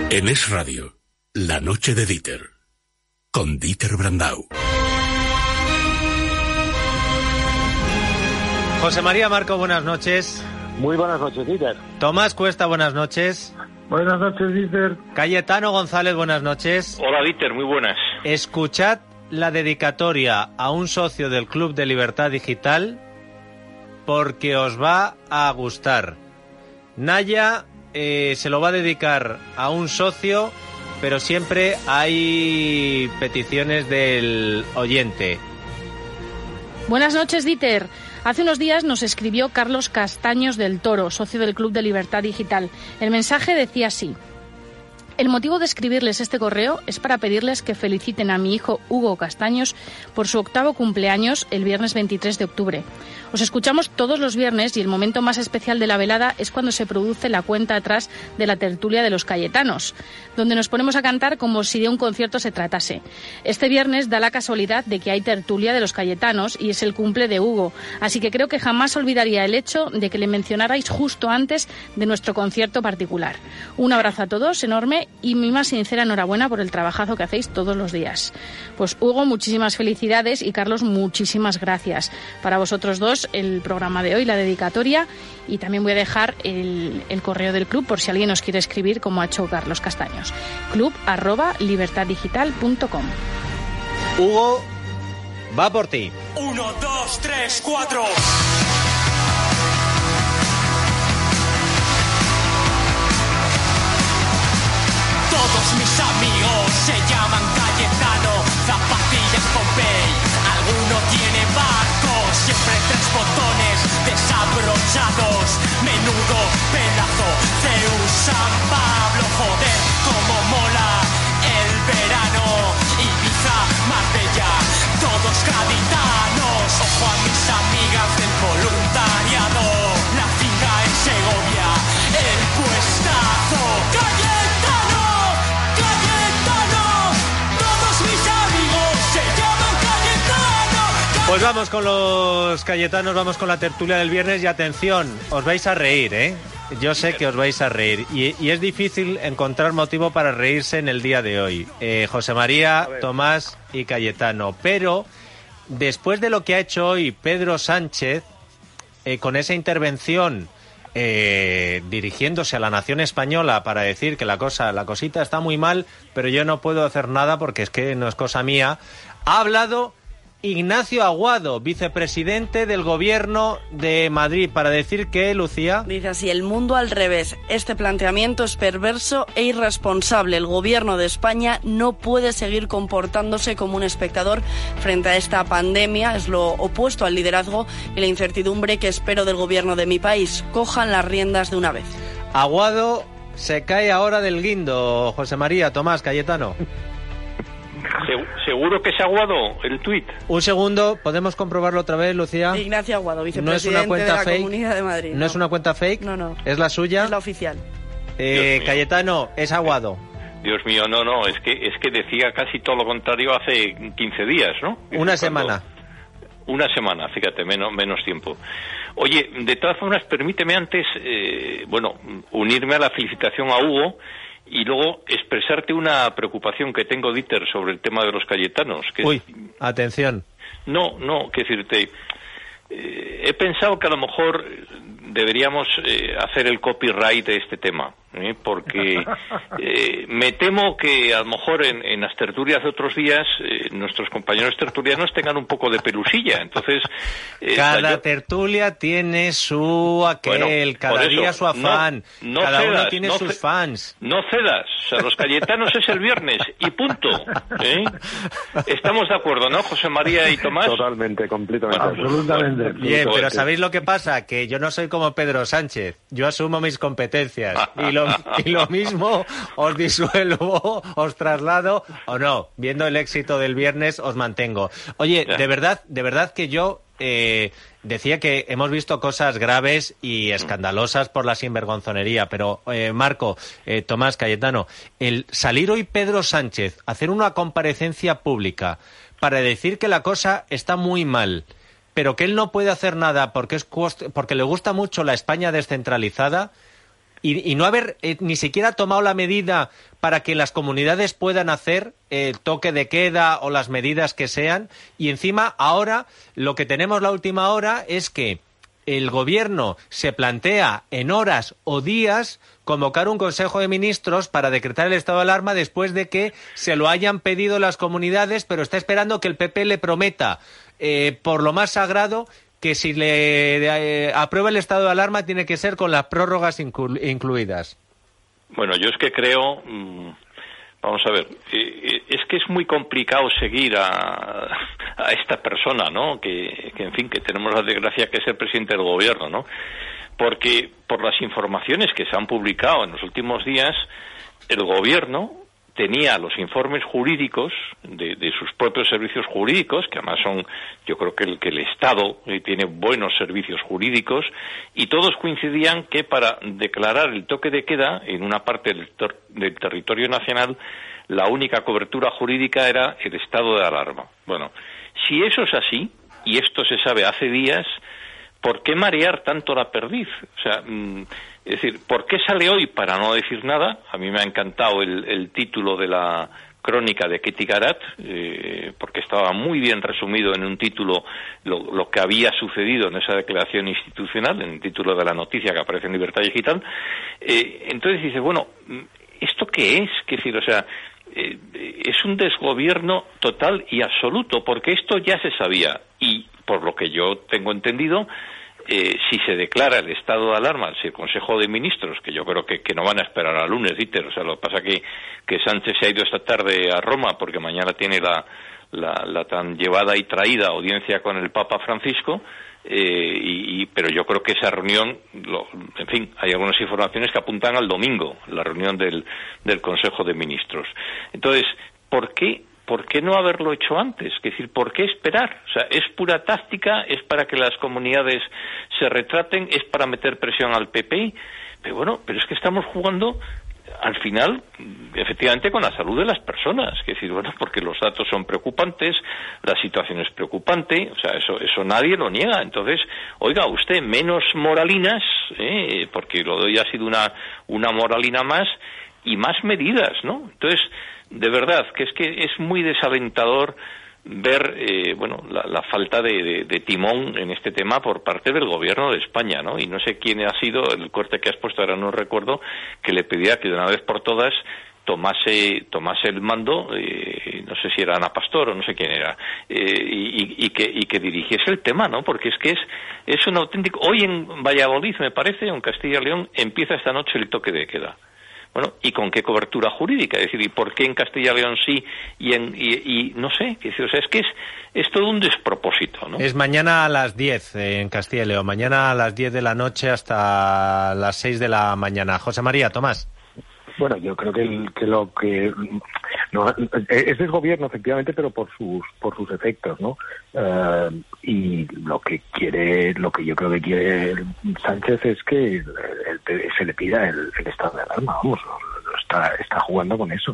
En Es Radio, La Noche de Dieter, con Dieter Brandau. José María Marco, buenas noches. Muy buenas noches, Dieter. Tomás Cuesta, buenas noches. Buenas noches, Dieter. Cayetano González, buenas noches. Hola, Dieter, muy buenas. Escuchad la dedicatoria a un socio del Club de Libertad Digital porque os va a gustar. Naya se lo va a dedicar a un socio, pero siempre hay peticiones del oyente. Buenas noches, Dieter. Hace unos días nos escribió Carlos Castaños del Toro, socio del Club de Libertad Digital. El mensaje decía así: el motivo de escribirles este correo es para pedirles que feliciten a mi hijo Hugo Castaños por su 8º cumpleaños el viernes 23 de octubre. Os escuchamos todos los viernes y el momento más especial de la velada es cuando se produce la cuenta atrás de la tertulia de los Cayetanos, donde nos ponemos a cantar como si de un concierto se tratase. Este viernes da la casualidad de que hay tertulia de los Cayetanos y es el cumple de Hugo, así que creo que jamás olvidaría el hecho de que le mencionarais justo antes de nuestro concierto particular. Un abrazo a todos enorme y mi más sincera enhorabuena por el trabajazo que hacéis todos los días. Pues Hugo, muchísimas felicidades y Carlos, muchísimas gracias. Para vosotros dos el programa de hoy, la dedicatoria, y también voy a dejar el correo del club por si alguien nos quiere escribir como ha hecho Carlos Castaños. club@libertaddigital.com. Hugo, va por ti. 1, 2, 3, 4. Todos mis amigos se llaman Cayetano, zapatillas Pompey, alguno tiene barco, siempre 3 botones desabrochados, menudo pedazo de un San Pablo, joder, como mola el verano, Ibiza, Marbella, todos gaditanos, ojo a mis amigas del voluntariado, la finca en Segovia, el puestazo, Cayetano, todos mis amigos se llaman Cayetano. Pues vamos con los Cayetanos, vamos con la tertulia del viernes y atención, os vais a reír, ¿eh? Yo sé que os vais a reír y es difícil encontrar motivo para reírse en el día de hoy. José María, Tomás y Cayetano, pero después de lo que ha hecho hoy Pedro Sánchez, con esa intervención dirigiéndose a la nación española para decir que la cosita está muy mal, pero yo no puedo hacer nada porque es que no es cosa mía, ha hablado Ignacio Aguado, vicepresidente del Gobierno de Madrid, para decir que, Lucía... Dice así: el mundo al revés. Este planteamiento es perverso e irresponsable. El Gobierno de España no puede seguir comportándose como un espectador frente a esta pandemia. Es lo opuesto al liderazgo y la incertidumbre que espero del Gobierno de mi país. Cojan las riendas de una vez. Aguado se cae ahora del guindo, José María, Tomás, Cayetano. ¿Seguro que es Aguado el tuit? Un segundo, ¿podemos comprobarlo otra vez, Lucía? Ignacio Aguado, vicepresidente ¿No es una cuenta de la fake? Comunidad de Madrid. ¿No es una cuenta fake? No. ¿Es la suya? Es la oficial. Cayetano, es Aguado. Dios mío, no, es que decía casi todo lo contrario hace 15 días, ¿no? Una semana, fíjate, menos tiempo. Oye, de todas formas, permíteme antes, unirme a la felicitación a Hugo y luego expresarte una preocupación que tengo, Dieter, sobre el tema de los Cayetanos. Uy, atención. No, qué decirte, he pensado que a lo mejor deberíamos hacer el copyright de este tema, porque me temo que a lo mejor en las tertulias de otros días nuestros compañeros tertulianos tengan un poco de pelusilla, entonces... cada tertulia tiene su cada día su afán, cada uno tiene sus fans. No cedas, o sea, los Cayetanos es el viernes y punto. Estamos de acuerdo, ¿no, José María y Tomás? Totalmente, completamente. Absolutamente. Bien, pero ¿sabéis lo que pasa? Que yo no soy como Pedro Sánchez, yo asumo mis competencias y lo mismo os disuelvo, os traslado o no, viendo el éxito del viernes os mantengo. Oye, de verdad que yo decía que hemos visto cosas graves y escandalosas por la sinvergonzonería, pero Marco, Tomás, Cayetano, el salir hoy Pedro Sánchez a hacer una comparecencia pública para decir que la cosa está muy mal, pero que él no puede hacer nada porque le gusta mucho la España descentralizada, y no haber ni siquiera tomado la medida para que las comunidades puedan hacer toque de queda o las medidas que sean, y encima ahora lo que tenemos la última hora es que el gobierno se plantea en horas o días convocar un Consejo de Ministros para decretar el estado de alarma después de que se lo hayan pedido las comunidades, pero está esperando que el PP le prometa por lo más sagrado que si le aprueba el estado de alarma tiene que ser con las prórrogas incluidas. Bueno, yo es que creo, vamos a ver, es que es muy complicado seguir a esta persona, ¿no? Que en fin, que tenemos la desgracia que es el presidente del gobierno, ¿no? Porque por las informaciones que se han publicado en los últimos días, el gobierno tenía los informes jurídicos de sus propios servicios jurídicos, que además son, yo creo que el Estado tiene buenos servicios jurídicos, y todos coincidían que para declarar el toque de queda en una parte del territorio nacional, la única cobertura jurídica era el estado de alarma. Bueno, si eso es así, y esto se sabe hace días, ¿por qué marear tanto la perdiz? O sea, es decir, ¿por qué sale hoy para no decir nada? A mí me ha encantado el título de la crónica de Ketty Garat, porque estaba muy bien resumido en un título lo que había sucedido en esa declaración institucional, en el título de la noticia que aparece en Libertad Digital. Entonces dice, bueno, ¿esto qué es? ¿Qué decir? O sea, es un desgobierno total y absoluto, porque esto ya se sabía, y por lo que yo tengo entendido, si se declara el estado de alarma, si el Consejo de Ministros, que yo creo que no van a esperar al lunes, Dieter, o sea, lo que pasa que Sánchez se ha ido esta tarde a Roma porque mañana tiene la tan llevada y traída audiencia con el Papa Francisco, pero yo creo que esa reunión, en fin, hay algunas informaciones que apuntan al domingo, la reunión del Consejo de Ministros. Entonces, ¿por qué no haberlo hecho antes? Es decir, ¿por qué esperar? O sea, ¿es pura táctica? ¿Es para que las comunidades se retraten? ¿Es para meter presión al PP? Pero bueno, pero es que estamos jugando al final, efectivamente, con la salud de las personas. Es decir, bueno, porque los datos son preocupantes, la situación es preocupante, o sea, eso nadie lo niega. Entonces, oiga, usted, menos moralinas, porque lo de hoy ha sido una moralina más, y más medidas, ¿no? Entonces, de verdad, que es muy desalentador ver la falta de timón en este tema por parte del gobierno de España, ¿no? Y no sé quién ha sido el corte que has puesto, ahora no recuerdo, que le pedía que de una vez por todas tomase el mando, no sé si era Ana Pastor o no sé quién era, y que dirigiese el tema, ¿no? Porque es un auténtico... Hoy en Valladolid, me parece, o en Castilla y León, empieza esta noche el toque de queda. Bueno, ¿y con qué cobertura jurídica? Es decir, ¿y por qué en Castilla y León sí y no sé? O sea, es todo un despropósito, ¿no? Es mañana a las 10 en Castilla y León. Mañana a las 10 de la noche hasta las 6 de la mañana. José María, Tomás. Bueno, yo creo que lo que no es desgobierno, efectivamente, pero por sus efectos, ¿no? Y lo que yo creo que quiere Sánchez es que se le pida el estado de alarma. Vamos, está jugando con eso.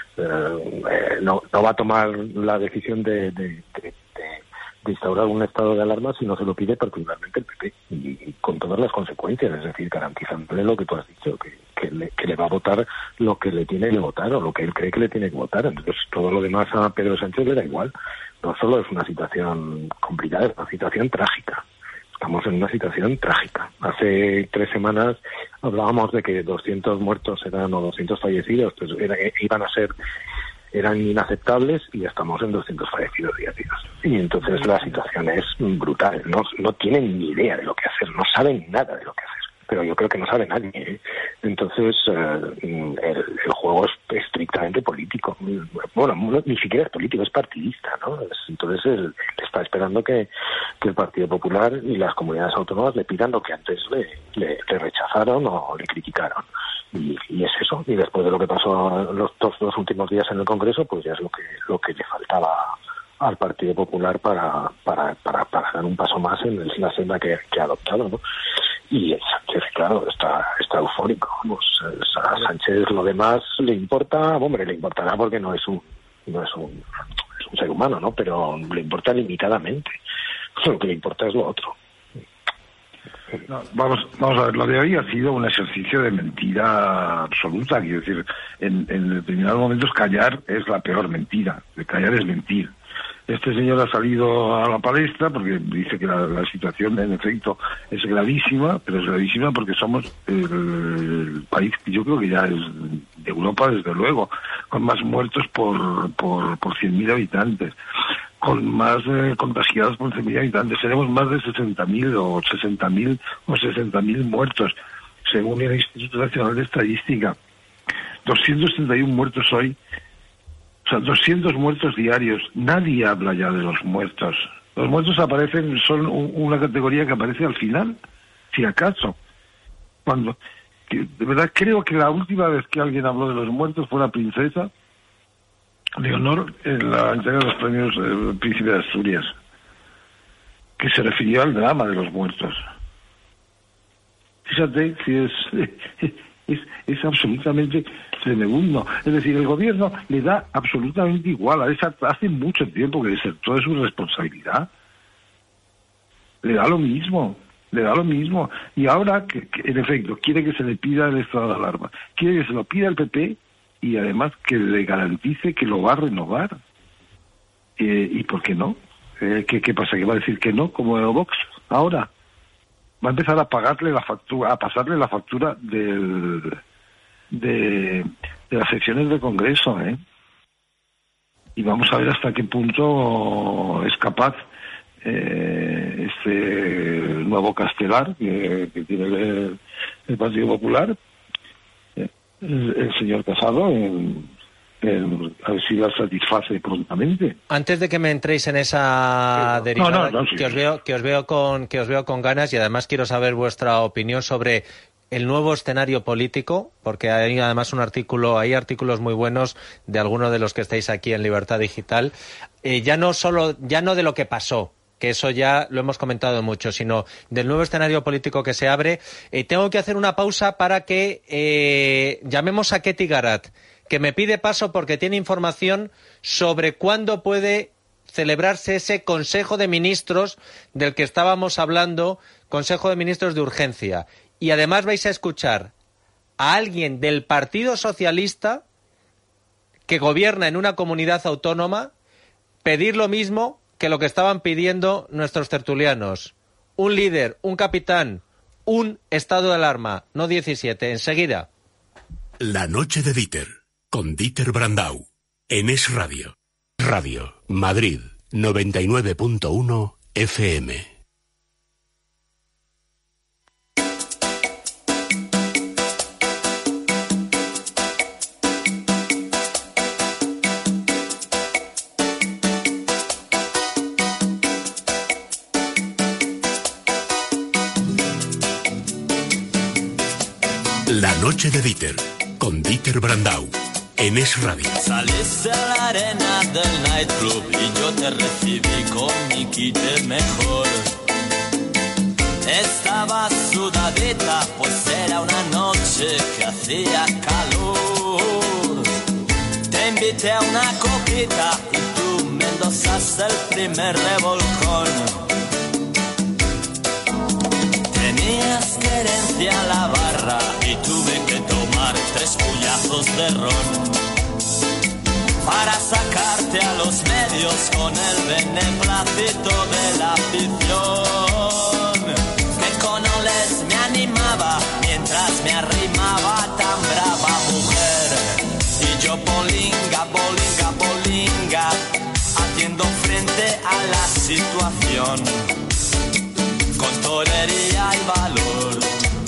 No va a tomar la decisión de instaurar un estado de alarma si no se lo pide particularmente el PP, y con todas las consecuencias, es decir, garantizándole lo que tú has dicho, que le va a votar lo que le tiene que votar o lo que él cree que le tiene que votar. Entonces todo lo demás a Pedro Sánchez le da igual. No solo es una situación complicada, es una situación trágica. Estamos en una situación trágica. Hace 3 semanas hablábamos de que 200 muertos o 200 fallecidos eran inaceptables, y estamos en 200 fallecidos diarios. Y entonces la situación es brutal. No tienen ni idea de lo que hacer, no saben nada de lo que hacer. Pero yo creo que no sabe nadie, ¿eh? Entonces el juego es estrictamente político. Bueno, ni siquiera es político, es partidista, ¿no? Entonces él está esperando que el Partido Popular y las comunidades autónomas le pidan lo que antes le rechazaron o le criticaron. Y es eso. Y después de lo que pasó los dos últimos días en el Congreso, pues ya es lo que le faltaba al Partido Popular para dar un paso más en la senda que ha adoptado, ¿no? Y Sánchez, claro, está eufórico. A Sánchez lo demás le importa, le importará porque no es un ser humano, ¿no? Pero le importa limitadamente. Lo que le importa es lo otro. No, vamos a ver, lo de hoy ha sido un ejercicio de mentira absoluta. Quiero decir, en determinados momentos callar es la peor mentira. Callar es mentir. Este señor ha salido a la palestra porque dice que la situación, en efecto, es gravísima, pero es gravísima porque somos el país que yo creo que ya es de Europa, desde luego, con más muertos por 100.000 habitantes, con más contagiados por 100.000 habitantes. Tenemos más de 60.000 o 60.000 muertos, según el Instituto Nacional de Estadística. 231 muertos hoy. O sea, 200 muertos diarios. Nadie habla ya de los muertos. Los muertos son una categoría que aparece al final, si acaso. De verdad creo que la última vez que alguien habló de los muertos fue la princesa Leonor en la entrega de los premios Príncipe de Asturias, que se refirió al drama de los muertos. Fíjate si es absolutamente tremendo. Es decir, el gobierno le da absolutamente igual. Hace mucho tiempo que desertó de su responsabilidad. Le da lo mismo. Y ahora, que en efecto, quiere que se le pida el estado de alarma. Quiere que se lo pida el PP y además que le garantice que lo va a renovar. ¿Y por qué no? ¿Qué pasa? ¿Que va a decir que no, como Vox ahora? Va a empezar a pagarle la factura, a pasarle la factura de las secciones del Congreso, Y vamos a ver hasta qué punto es capaz este nuevo castelar que tiene el Partido Popular, el señor Casado, a ver si la satisface prontamente. Antes de que me entréis en esa derivada, sí. que os veo con ganas, y además quiero saber vuestra opinión sobre el nuevo escenario político, porque hay además hay artículos muy buenos de algunos de los que estáis aquí en Libertad Digital, ya no de lo que pasó, que eso ya lo hemos comentado mucho, sino del nuevo escenario político que se abre. Tengo que hacer una pausa para que llamemos a Ketty Garat, que me pide paso porque tiene información sobre cuándo puede celebrarse ese Consejo de Ministros del que estábamos hablando, Consejo de Ministros de urgencia. Y además vais a escuchar a alguien del Partido Socialista que gobierna en una comunidad autónoma pedir lo mismo que lo que estaban pidiendo nuestros tertulianos. Un líder, un capitán, un estado de alarma, no 17. Enseguida. La noche de Dieter, con Dieter Brandau, en Es Radio. Radio Madrid 99.1 FM. La noche de Dieter, con Dieter Brandau, en Es Radio. Saliste a la arena del nightclub y yo te recibí con mi kit mejor. Estabas sudadita, pues era una noche que hacía calor. Te invité a una copita y tú me endosaste el primer revolcón. Tenías querencia a la barra y tuve que tomar 3 puñazos de ron para sacarte a los medios con el beneplácito de la afición, que con oles me animaba mientras me arrimaba tan brava mujer. Y yo bolinga, bolinga, bolinga, haciendo frente a la situación con torería y valor.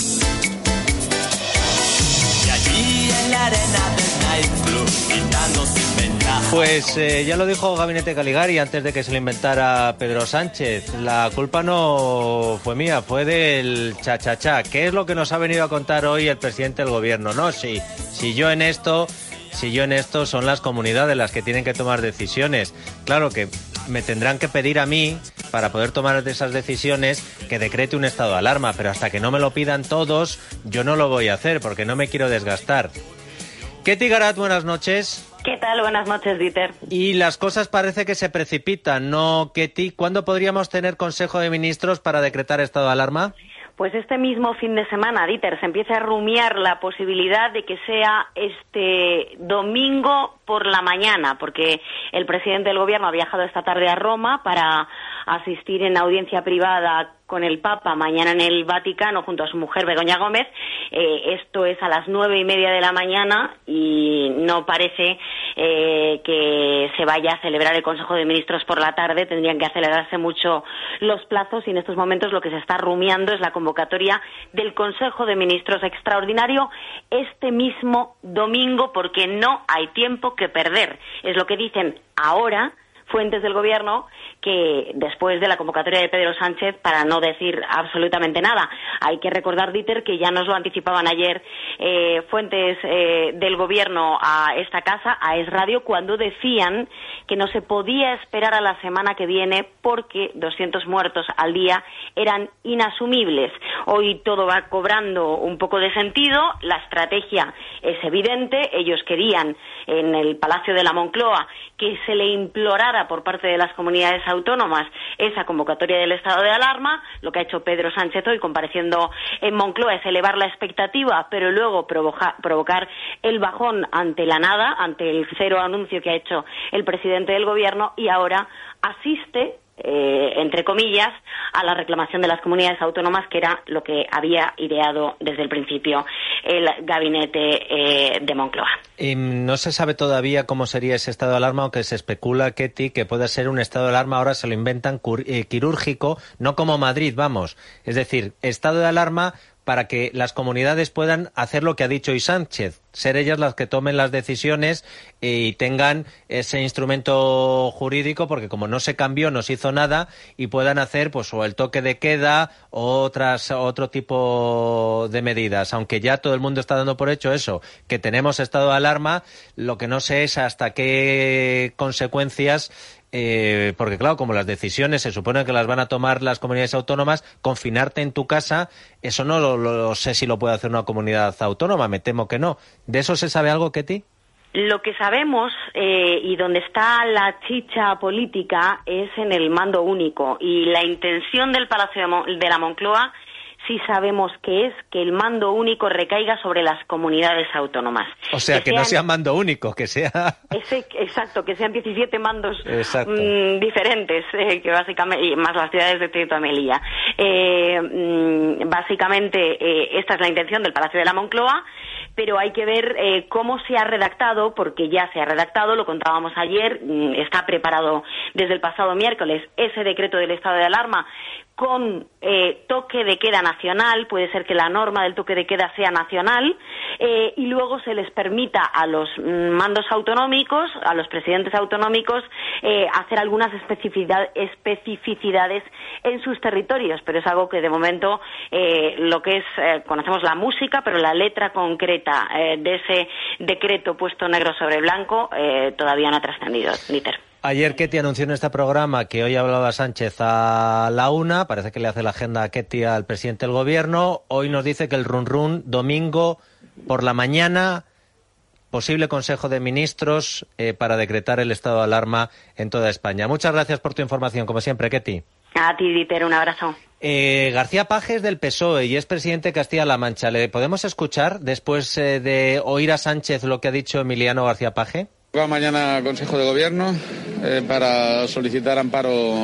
Y allí en la arena del nightclub, quitando sin ventaja. Pues ya lo dijo Gabinete Caligari antes de que se lo inventara Pedro Sánchez. La culpa no fue mía, fue del cha-cha-cha. ¿Qué es lo que nos ha venido a contar hoy el presidente del gobierno? No, si yo en esto son las comunidades las que tienen que tomar decisiones. Claro que me tendrán que pedir a mí, para poder tomar esas decisiones, que decrete un estado de alarma, pero hasta que no me lo pidan todos, yo no lo voy a hacer, porque no me quiero desgastar. Ketty Garat, buenas noches. ¿Qué tal? Buenas noches, Dieter. Y las cosas parece que se precipitan, ¿no, Ketty? ¿Cuándo podríamos tener Consejo de Ministros para decretar estado de alarma? Pues este mismo fin de semana, Dieter, se empieza a rumiar la posibilidad de que sea este domingo por la mañana, porque el presidente del gobierno ha viajado esta tarde a Roma para asistir en audiencia privada con el Papa mañana en el Vaticano junto a su mujer Begoña Gómez. Esto es a las 9:30 de la mañana y no parece que se vaya a celebrar el Consejo de Ministros por la tarde. Tendrían que acelerarse mucho los plazos y en estos momentos lo que se está rumiando es la convocatoria del Consejo de Ministros extraordinario este mismo domingo, porque no hay tiempo que perder. Es lo que dicen ahora fuentes del gobierno, que después de la convocatoria de Pedro Sánchez, para no decir absolutamente nada. Hay que recordar, Dieter, que ya nos lo anticipaban ayer fuentes del gobierno a esta casa, a Es Radio, cuando decían que no se podía esperar a la semana que viene porque 200 muertos al día eran inasumibles. Hoy todo va cobrando un poco de sentido, la estrategia es evidente, ellos querían en el Palacio de la Moncloa que se le implorara por parte de las comunidades autónomas esa convocatoria del estado de alarma. Lo que ha hecho Pedro Sánchez hoy compareciendo en Moncloa es elevar la expectativa, pero luego provocar el bajón ante la nada, ante el cero anuncio que ha hecho el presidente del gobierno, y ahora asiste entre comillas, a la reclamación de las comunidades autónomas, que era lo que había ideado desde el principio el gabinete de Moncloa. Y no se sabe todavía cómo sería ese estado de alarma, aunque se especula, Ketty, que puede ser un estado de alarma, ahora se lo inventan, quirúrgico, no como Madrid, vamos. Es decir, estado de alarma para que las comunidades puedan hacer lo que ha dicho hoy Sánchez, ser ellas las que tomen las decisiones y tengan ese instrumento jurídico, porque como no se cambió, no se hizo nada, y puedan hacer pues o el toque de queda o otro tipo de medidas. Aunque ya todo el mundo está dando por hecho eso, que tenemos estado de alarma, lo que no sé es hasta qué consecuencias. Porque claro, como las decisiones se supone que las van a tomar las comunidades autónomas, confinarte en tu casa, eso no lo sé si lo puede hacer una comunidad autónoma, me temo que no. ¿De eso se sabe algo, Ketty? Lo que sabemos y donde está la chicha política es en el mando único, y la intención del Palacio de la Moncloa sí sabemos que es que el mando único recaiga sobre las comunidades autónomas. O sea, que no sea mando único, que sea... Exacto, que sean 17 mandos diferentes, que básicamente, y más las ciudades de Ceuta y Melilla. Básicamente, esta es la intención del Palacio de la Moncloa, pero hay que ver cómo se ha redactado, porque ya se ha redactado, lo contábamos ayer, está preparado desde el pasado miércoles ese decreto del estado de alarma con toque de queda nacional. Puede ser que la norma del toque de queda sea nacional, y luego se les permita a los mandos autonómicos, a los presidentes autonómicos, hacer algunas especificidades en sus territorios, pero es algo que de momento lo que es, conocemos la música, pero la letra concreta de ese decreto puesto negro sobre blanco todavía no ha trascendido, Dieter. Ayer Ketty anunció en este programa que hoy hablaba Sánchez a la 1, parece que le hace la agenda a Ketty al presidente del gobierno. Hoy nos dice que el run domingo por la mañana, posible Consejo de Ministros para decretar el estado de alarma en toda España. Muchas gracias por tu información, como siempre, Ketty. A ti, Dieter, un abrazo. García Paje es del PSOE y es presidente de Castilla-La Mancha. ¿Le podemos escuchar después de oír a Sánchez lo que ha dicho Emiliano García Paje? Va mañana al Consejo de Gobierno para solicitar amparo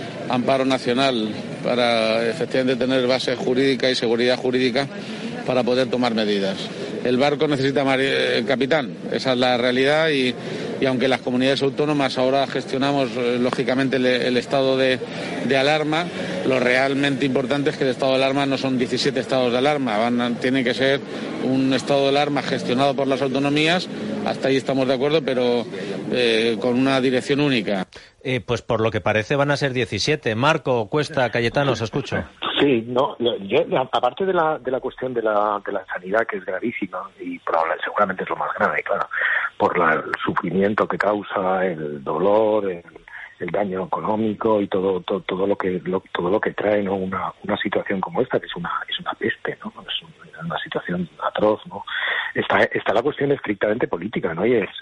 nacional para efectivamente tener base jurídica y seguridad jurídica para poder tomar medidas. El barco necesita capitán, esa es la realidad, y aunque las comunidades autónomas ahora gestionamos lógicamente el estado de alarma, lo realmente importante es que el estado de alarma no son 17 estados de alarma, tiene que ser un estado de alarma gestionado por las autonomías. Hasta ahí estamos de acuerdo, pero con una dirección única. Pues por lo que parece van a ser 17. Marco, Cuesta, Cayetano, os escucho. Sí, no, yo, aparte de la cuestión de la sanidad, que es gravísima y seguramente es lo más grave, claro, por el sufrimiento que causa, el dolor, el daño económico y todo lo que trae, ¿no? una situación como esta, que es una peste, ¿no? Es una situación atroz, ¿no? Está la cuestión estrictamente política, ¿no? Y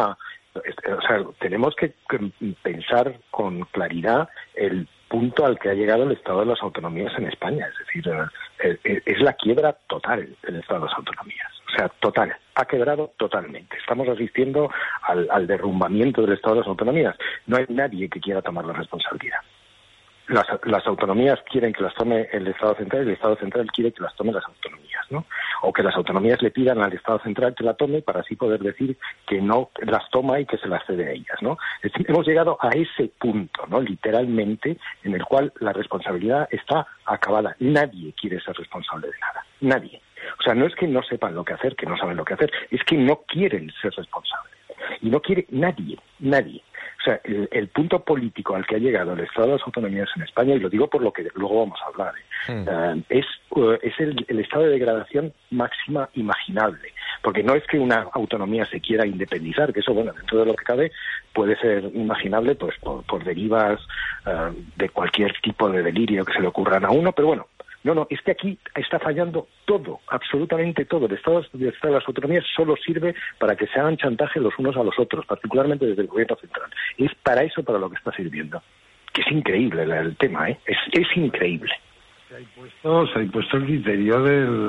tenemos que pensar con claridad el punto al que ha llegado el estado de las autonomías en España. Es decir, es la quiebra total del Estado de las autonomías. O sea, total, ha quebrado totalmente. Estamos asistiendo al derrumbamiento del Estado de las autonomías. No hay nadie que quiera tomar la responsabilidad. Las autonomías quieren que las tome el Estado central y el Estado central quiere que las tome las autonomías, ¿no? O que las autonomías le pidan al Estado central que la tome para así poder decir que no las toma y que se las cede a ellas, ¿no? Hemos llegado a ese punto, ¿no? Literalmente, en el cual la responsabilidad está acabada. Nadie quiere ser responsable de nada. Nadie. O sea, no es que no sepan lo que hacer, que no saben lo que hacer, es que no quieren ser responsables. Y no quiere nadie. O sea, el punto político al que ha llegado el Estado de las Autonomías en España, y lo digo por lo que luego vamos a hablar, es el estado de degradación máxima imaginable. Porque no es que una autonomía se quiera independizar, que eso, bueno, dentro de lo que cabe, puede ser imaginable pues por derivas de cualquier tipo de delirio que se le ocurran a uno, pero bueno, no, es que aquí está fallando todo, absolutamente todo. El Estado de las Autonomías solo sirve para que se hagan chantaje los unos a los otros, particularmente desde el gobierno central. Es para eso para lo que está sirviendo. Que es increíble el tema, ¿eh? Es increíble. Se ha impuesto el criterio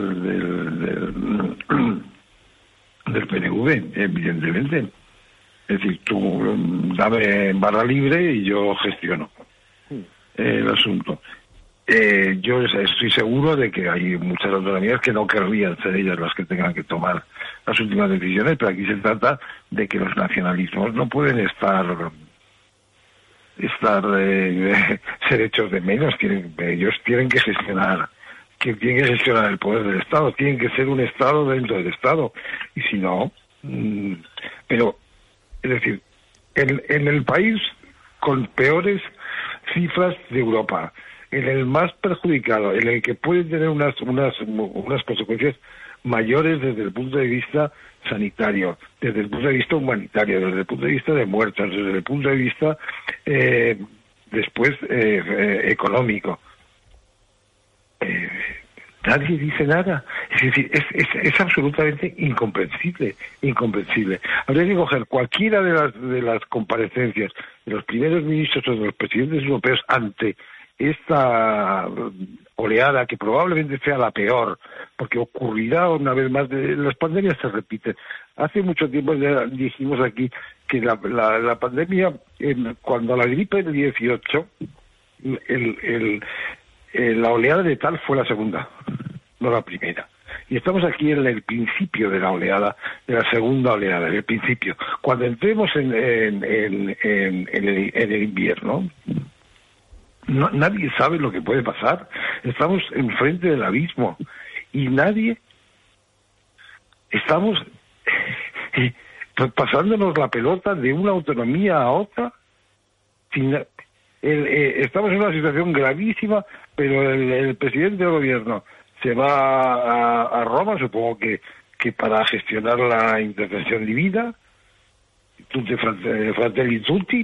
del PNV, evidentemente. Es decir, tú dame barra libre y yo gestiono el asunto. Yo estoy seguro de que hay muchas autonomías que no querrían ser ellas las que tengan que tomar las últimas decisiones, pero aquí se trata de que los nacionalismos no pueden ser hechos de menos. Ellos tienen que gestionar el poder del Estado, tienen que ser un Estado dentro del Estado, y si no, pero es decir, en el país con peores cifras de Europa, en el más perjudicado, en el que pueden tener unas consecuencias mayores desde el punto de vista sanitario, desde el punto de vista humanitario, desde el punto de vista de muertos, desde el punto de vista después económico. Nadie dice nada. Es decir, es absolutamente incomprensible. Habría que coger cualquiera de las comparecencias de los primeros ministros o de los presidentes europeos ante esta oleada, que probablemente sea la peor, porque ocurrirá una vez más. Las pandemias se repiten. Hace mucho tiempo ya dijimos aquí que la pandemia, cuando la gripe del 18, la oleada letal fue la segunda, no la primera. Y estamos aquí en el principio de la oleada, de la segunda oleada, en el principio. Cuando entremos en el invierno, nadie sabe lo que puede pasar. Estamos enfrente del abismo y estamos pasándonos la pelota de una autonomía a otra. Estamos en una situación gravísima, pero el presidente del gobierno se va a Roma, supongo que para gestionar la intervención divina, tutti fratelli tutti.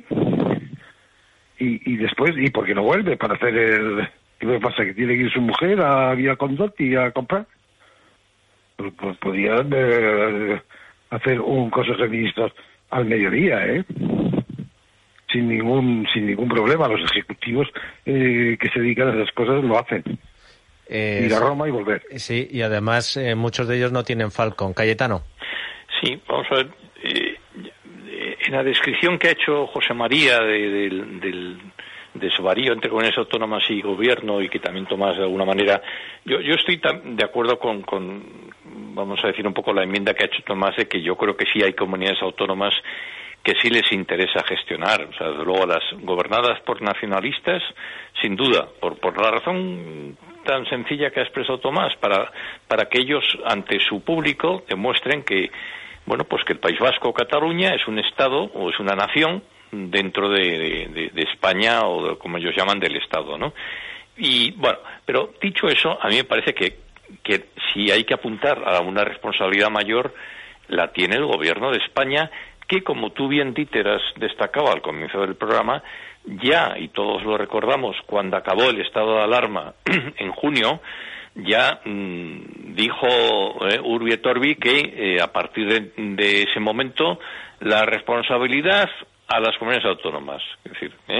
Y después, ¿y por qué no vuelve para hacer qué pasa? ¿Que tiene que ir su mujer a Via Condotti a comprar? Pues podría hacer un Consejo de Ministros al mediodía, sin ningún problema. Los ejecutivos que se dedican a esas cosas lo hacen. Ir a Roma y volver. Sí, y además muchos de ellos no tienen Falcon. Cayetano. Sí, vamos a ver. En la descripción que ha hecho José María de su varío entre comunidades autónomas y gobierno, y que también Tomás de alguna manera, yo estoy de acuerdo con vamos a decir un poco la enmienda que ha hecho Tomás, de que yo creo que sí hay comunidades autónomas que sí les interesa gestionar. O sea, desde luego las gobernadas por nacionalistas, sin duda, por la razón tan sencilla que ha expresado Tomás, para que ellos ante su público demuestren que pues que el País Vasco o Cataluña es un Estado o es una nación dentro de España, o como ellos llaman, del Estado, ¿no? Y bueno, pero dicho eso, a mí me parece que si hay que apuntar a una responsabilidad mayor, la tiene el Gobierno de España, que, como tú bien, Dieter, has destacado al comienzo del programa, ya, y todos lo recordamos, cuando acabó el estado de alarma en junio, ya dijo Urbi et Orbi que a partir de ese momento la responsabilidad a las comunidades autónomas. Es decir,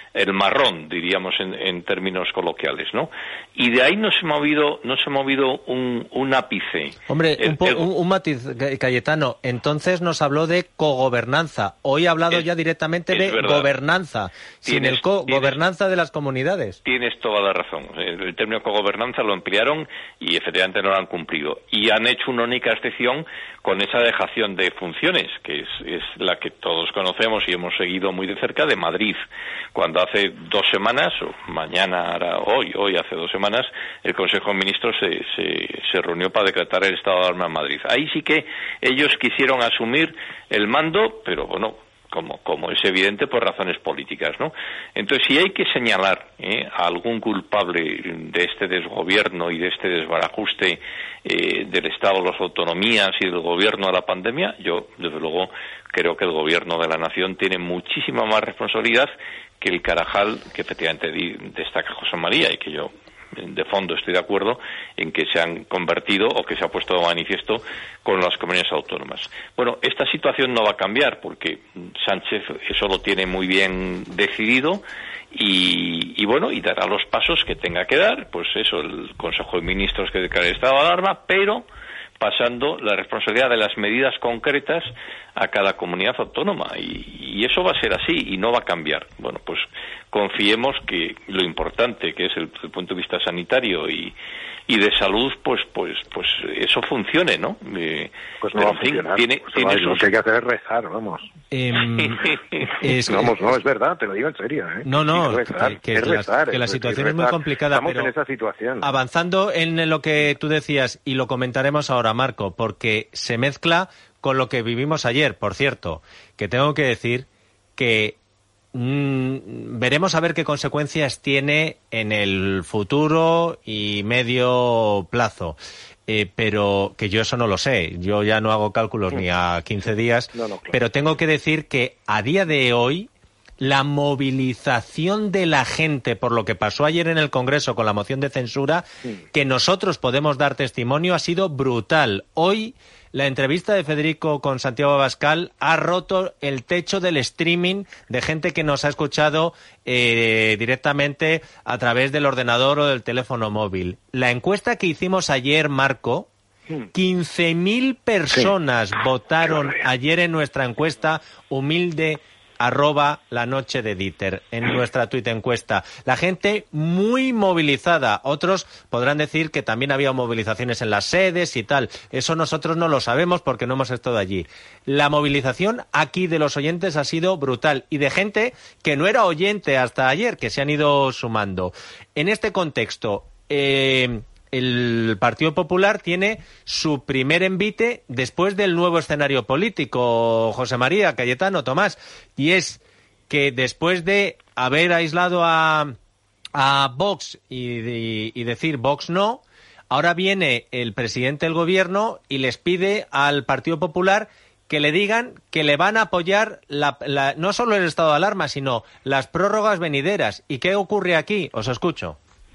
el marrón, diríamos en términos coloquiales, ¿no? Y de ahí no se ha movido un ápice. Hombre, un matiz, Cayetano. Entonces nos habló de cogobernanza. Hoy ha hablado ya directamente de gobernanza, sin el gobernanza de las comunidades. Tienes toda la razón. El término cogobernanza lo emplearon y efectivamente no lo han cumplido. Y han hecho una única excepción con esa dejación de funciones, que es la que todos conocemos y hemos seguido muy de cerca, de Madrid, cuando hace 2 semanas, o mañana, hoy hace 2 semanas, el Consejo de Ministros se reunió para decretar el estado de alarma en Madrid. Ahí sí que ellos quisieron asumir el mando, pero bueno, como es evidente, por razones políticas, ¿no? Entonces, si hay que señalar a algún culpable de este desgobierno y de este desbarajuste del Estado de las autonomías y del gobierno de la pandemia, yo, desde luego, creo que el gobierno de la nación tiene muchísima más responsabilidad que el Carajal que efectivamente destaca José María, y que yo de fondo estoy de acuerdo en que se han convertido o que se ha puesto de manifiesto con las comunidades autónomas. Bueno, esta situación no va a cambiar porque Sánchez eso lo tiene muy bien decidido y bueno, y dará los pasos que tenga que dar, pues eso, el Consejo de Ministros que declare el estado de alarma, pero pasando la responsabilidad de las medidas concretas a cada comunidad autónoma, y eso va a ser así y no va a cambiar. Bueno, pues confiemos que lo importante que es el punto de vista sanitario y de salud, pues eso funcione, ¿no? Pues no va a funcionar. Lo que hay que hacer es rezar, vamos. Vamos, no, es verdad, te lo digo en serio. No, que la situación es muy complicada. Estamos pero en esa situación. Avanzando en lo que tú decías, y lo comentaremos ahora, Marco, porque se mezcla con lo que vivimos ayer, por cierto, que tengo que decir que veremos a ver qué consecuencias tiene en el futuro y medio plazo. Pero que yo eso no lo sé. Yo ya no hago cálculos ni a 15 días. Claro. Pero tengo que decir que a día de hoy la movilización de la gente por lo que pasó ayer en el Congreso con la moción de censura, que nosotros podemos dar testimonio, ha sido brutal. Hoy la entrevista de Federico con Santiago Abascal ha roto el techo del streaming de gente que nos ha escuchado directamente a través del ordenador o del teléfono móvil. La encuesta que hicimos ayer, Marco, 15.000 personas votaron ayer en nuestra encuesta humilde @lanochedediter, en nuestra tuit encuesta. La gente muy movilizada. Otros podrán decir que también había movilizaciones en las sedes y tal. Eso nosotros no lo sabemos porque no hemos estado allí. La movilización aquí de los oyentes ha sido brutal, y de gente que no era oyente hasta ayer, que se han ido sumando. En este contexto, el Partido Popular tiene su primer envite después del nuevo escenario político, José María, Cayetano, Tomás, y es que después de haber aislado a Vox y decir Vox no, ahora viene el presidente del gobierno y les pide al Partido Popular que le digan que le van a apoyar no solo el estado de alarma, sino las prórrogas venideras. ¿Y qué ocurre aquí? Os escucho.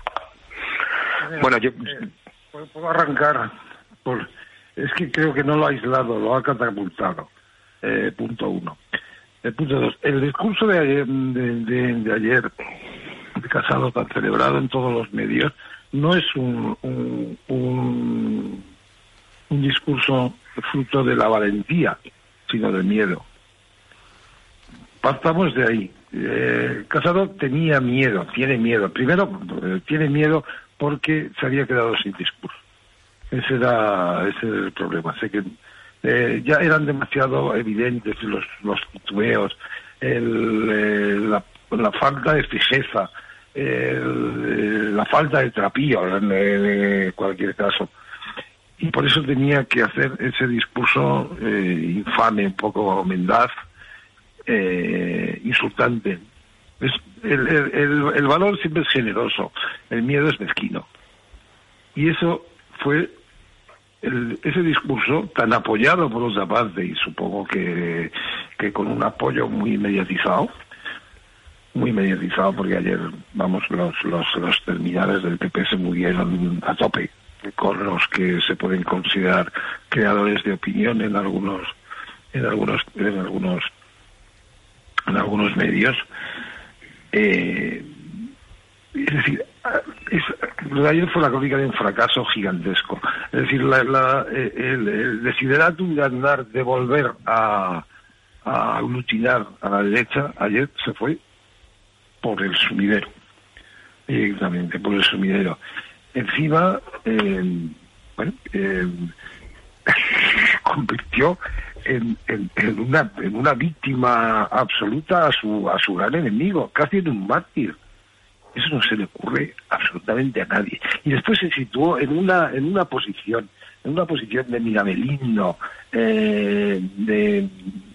Bueno, yo puedo arrancar es que creo que no lo ha aislado, lo ha catapultado. Punto 1. Punto 2. El discurso de ayer, de Casado, tan celebrado en todos los medios, no es un discurso fruto de la valentía, sino del miedo. Partamos de ahí. Casado tenía miedo, tiene miedo. Primero, tiene miedo porque se había quedado sin discurso. Ese era el problema. Sé que ya eran demasiado evidentes los titubeos, la falta de fijeza, la falta de trapío en cualquier caso. Y por eso tenía que hacer ese discurso infame, un poco mendaz, insultante. El valor siempre es generoso, el miedo es mezquino. Y eso fue ese discurso tan apoyado por otra parte, y supongo que con un apoyo muy mediatizado, porque ayer, vamos, los terminales del PP se movieron a tope con los que se pueden considerar creadores de opinión en algunos medios. es decir, lo de ayer fue la crónica de un fracaso gigantesco. Es decir, el desideratum de andar, de volver a aglutinar a la derecha, ayer se fue por el sumidero, directamente por el sumidero. Encima, convirtió en una víctima absoluta a su gran enemigo, casi en un mártir. Eso no se le ocurre absolutamente a nadie. Y después se situó en una posición de mirabelindo, de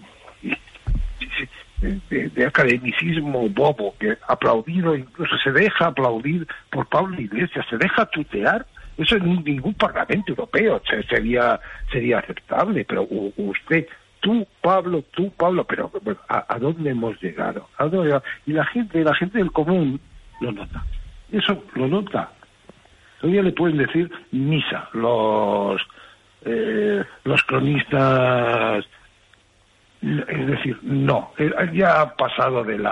academicismo bobo, que aplaudido, incluso se deja aplaudir por Pablo Iglesias, se deja tutear. Eso en ningún parlamento europeo sería aceptable, pero usted, tú Pablo, pero bueno, ¿a dónde hemos llegado? Y la gente del común lo nota. Eso lo nota. Todavía le pueden decir misa los cronistas. Es decir, no, ya ha pasado del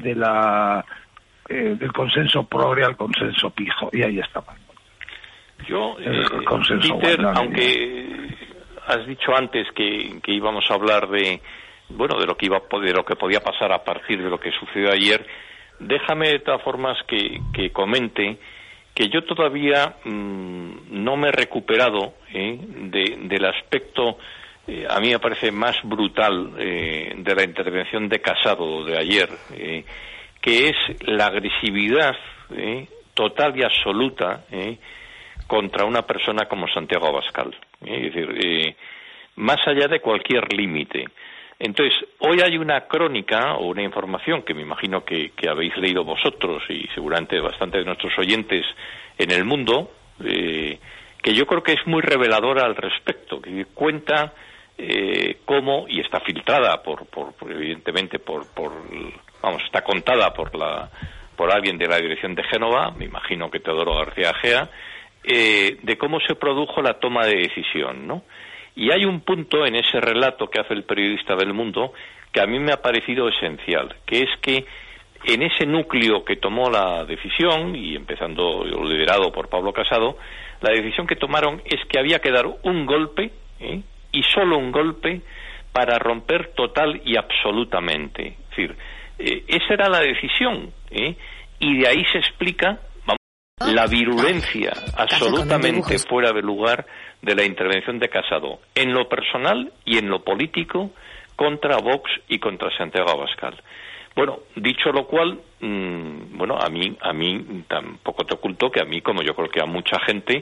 consenso progre al consenso pijo, y ahí está. Yo, Dieter, aunque has dicho antes que íbamos a hablar de lo que podía pasar a partir de lo que sucedió ayer, déjame de todas formas que comente que yo todavía no me he recuperado del aspecto, a mí me parece más brutal de la intervención de Casado de ayer, que es la agresividad total y absoluta contra una persona como Santiago Abascal, es decir, más allá de cualquier límite. Entonces, hoy hay una crónica o una información que me imagino que habéis leído vosotros y seguramente bastante de nuestros oyentes en El Mundo, que yo creo que es muy reveladora al respecto, que cuenta cómo, y está filtrada evidentemente está contada por alguien de la dirección de Génova, me imagino que Teodoro García Agea, de cómo se produjo la toma de decisión, ¿no? Y hay un punto en ese relato que hace el periodista del Mundo que a mí me ha parecido esencial, que es que en ese núcleo que tomó la decisión, y empezando liderado por Pablo Casado, la decisión que tomaron es que había que dar un golpe, y solo un golpe, para romper total y absolutamente. Es decir, esa era la decisión, y de ahí se explica la virulencia absolutamente fuera de lugar de la intervención de Casado, en lo personal y en lo político, contra Vox y contra Santiago Abascal. Bueno, dicho lo cual, a mí tampoco te oculto que a mí, como yo creo que a mucha gente,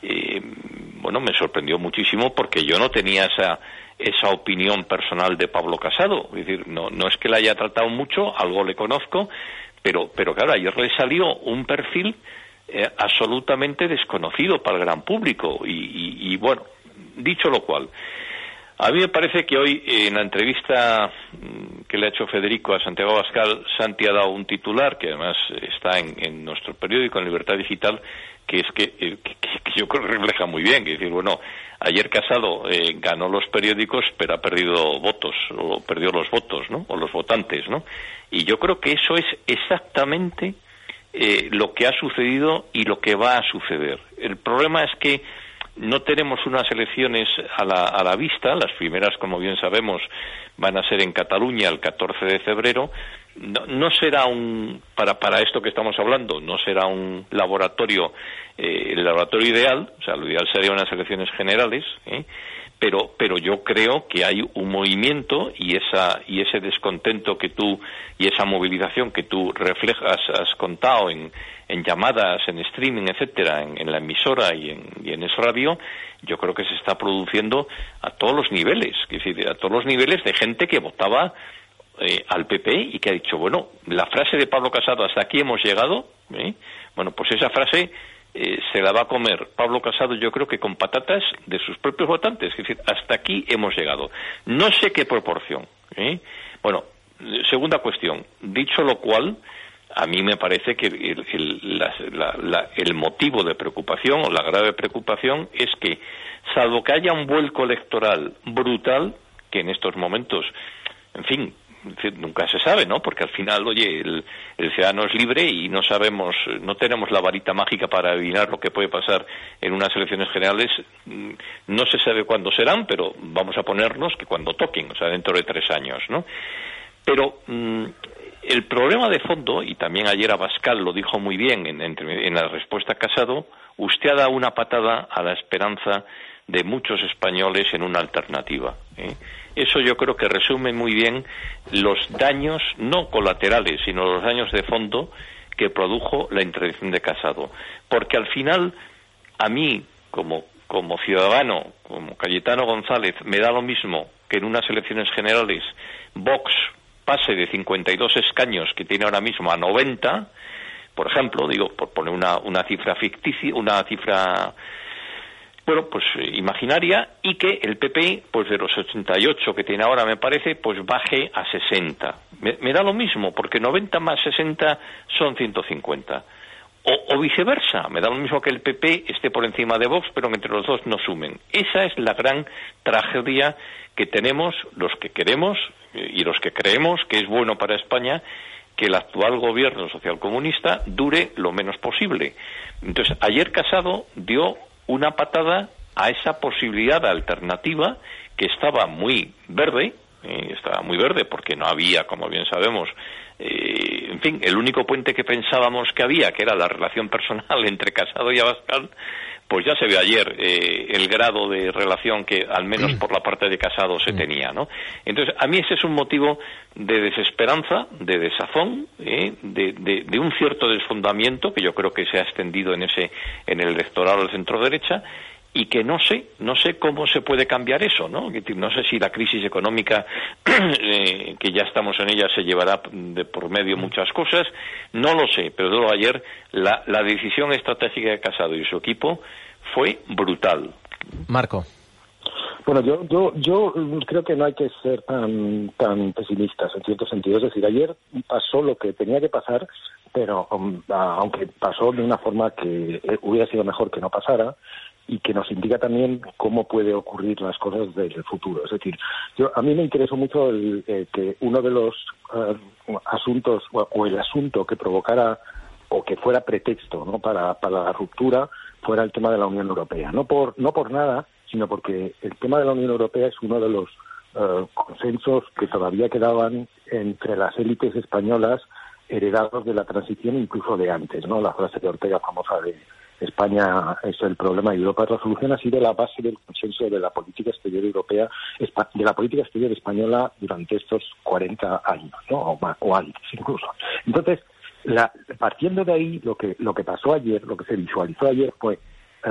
me sorprendió muchísimo porque yo no tenía esa opinión personal de Pablo Casado. Es decir, no es que la haya tratado mucho, algo le conozco, pero claro, ayer le salió un perfil absolutamente desconocido para el gran público y bueno, dicho lo cual, a mí me parece que hoy en la entrevista que le ha hecho Federico a Santiago Abascal, Santi ha dado un titular que además está en nuestro periódico, en Libertad Digital, que es que yo creo que refleja muy bien, que es decir, ayer Casado ganó los periódicos, pero ha perdido votos, o perdió los votos, ¿no? O los votantes, ¿no? Y yo creo que eso es exactamente lo que ha sucedido y lo que va a suceder. El problema es que no tenemos unas elecciones a la vista. Las primeras, como bien sabemos, van a ser en Cataluña el 14 de febrero. No será para esto que estamos hablando, no será un laboratorio, el laboratorio ideal, o sea, lo ideal sería unas elecciones generales, pero yo creo que hay un movimiento y ese descontento y esa movilización que tú reflejas, has contado en llamadas, en streaming, etcétera, en la emisora y en Es Radio, yo creo que se está produciendo a todos los niveles, es decir, a todos los niveles de gente que votaba al PP y que ha dicho, la frase de Pablo Casado, hasta aquí hemos llegado, pues esa frase se la va a comer Pablo Casado, yo creo que con patatas de sus propios votantes, es decir, hasta aquí hemos llegado. No sé qué proporción. Segunda cuestión, dicho lo cual, a mí me parece que el motivo de preocupación o la grave preocupación es que, salvo que haya un vuelco electoral brutal, que en estos momentos, en fin, nunca se sabe, ¿no? Porque al final, oye, el ciudadano es libre y no sabemos, no tenemos la varita mágica para adivinar lo que puede pasar en unas elecciones generales. No se sabe cuándo serán, pero vamos a ponernos que cuando toquen, o sea, dentro de 3 años, ¿no? Pero el problema de fondo, y también ayer Abascal lo dijo muy bien en la respuesta a Casado, usted ha dado una patada a la esperanza de muchos españoles en una alternativa. Eso yo creo que resume muy bien los daños, no colaterales, sino los daños de fondo que produjo la intervención de Casado. Porque al final, a mí, como ciudadano, como Cayetano González, me da lo mismo que en unas elecciones generales Vox pase de 52 escaños que tiene ahora mismo a 90, por ejemplo, digo, por poner una cifra ficticia, una cifra, bueno, pues imaginaria, y que el PP, pues de los 88 que tiene ahora, me parece, pues baje a 60. Me da lo mismo, porque 90 más 60 son 150. O viceversa, me da lo mismo que el PP esté por encima de Vox, pero que entre los dos no sumen. Esa es la gran tragedia que tenemos los que queremos y los que creemos que es bueno para España que el actual gobierno socialcomunista dure lo menos posible. Entonces, ayer Casado dio una patada a esa posibilidad alternativa que estaba muy verde, porque no había, como bien sabemos, en fin, el único puente que pensábamos que había, que era la relación personal entre Casado y Abascal, pues ya se vio ayer el grado de relación que, al menos por la parte de Casado, se tenía, ¿no? Entonces, a mí ese es un motivo de desesperanza, de desazón, de un cierto desfondamiento que yo creo que se ha extendido en el electorado del centro-derecha, y que no sé cómo se puede cambiar eso, ¿no? No sé si la crisis económica que ya estamos en ella se llevará de por medio muchas cosas, no lo sé, pero luego ayer la decisión estratégica de Casado y su equipo fue brutal. Marco. Bueno, yo creo que no hay que ser tan pesimistas en cierto sentido. Es decir, ayer pasó lo que tenía que pasar, pero aunque pasó de una forma que hubiera sido mejor que no pasara, y que nos indica también cómo puede ocurrir las cosas del futuro. Es decir, a mí me interesó mucho que uno de los asuntos o el asunto que provocara o que fuera pretexto, ¿no?, para la ruptura fuera el tema de la Unión Europea. No por nada, sino porque el tema de la Unión Europea es uno de los consensos que todavía quedaban entre las élites españolas heredados de la transición, incluso de antes, ¿no? La frase de Ortega famosa de España es el problema y Europa es la solución, ha sido la base del consenso de la política exterior europea, de la política exterior española durante estos 40 años, ¿no? O antes incluso. Entonces, partiendo de ahí, lo que pasó ayer, lo que se visualizó ayer fue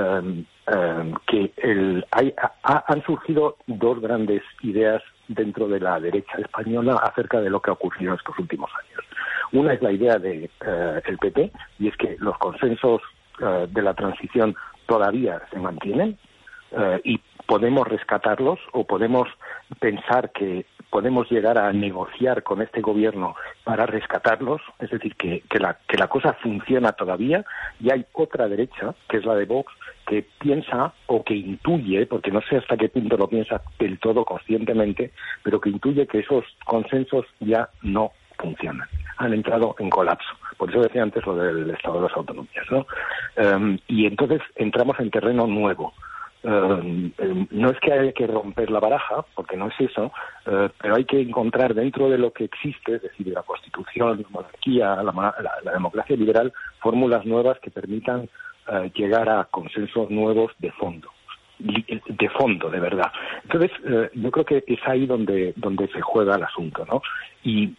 que han surgido dos grandes ideas dentro de la derecha española acerca de lo que ha ocurrido en estos últimos años. Una es la idea de el PP, y es que los consensos de la transición todavía se mantienen y podemos rescatarlos, o podemos pensar que podemos llegar a negociar con este gobierno para rescatarlos, es decir, que la cosa funciona todavía. Y hay otra derecha, que es la de Vox, que piensa o que intuye, porque no sé hasta qué punto lo piensa del todo conscientemente, pero que intuye que esos consensos ya no funcionan, han entrado en colapso. Por eso decía antes lo del Estado de las Autonomías, ¿no? Y entonces entramos en terreno nuevo. No es que haya que romper la baraja, porque no es eso, pero hay que encontrar dentro de lo que existe, es decir, la Constitución, la monarquía, la democracia liberal, fórmulas nuevas que permitan llegar a consensos nuevos de fondo, de verdad. Entonces, yo creo que es ahí donde se juega el asunto, ¿no? Y,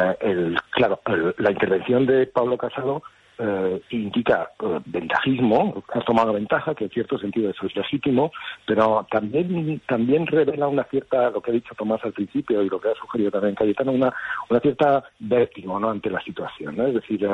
la intervención de Pablo Casado indica ventajismo, ha tomado ventaja, que en cierto sentido eso es legítimo, pero también revela una cierta, lo que ha dicho Tomás al principio y lo que ha sugerido también Cayetano, una cierta vértigo, ¿no?, ante la situación, ¿no? Es decir,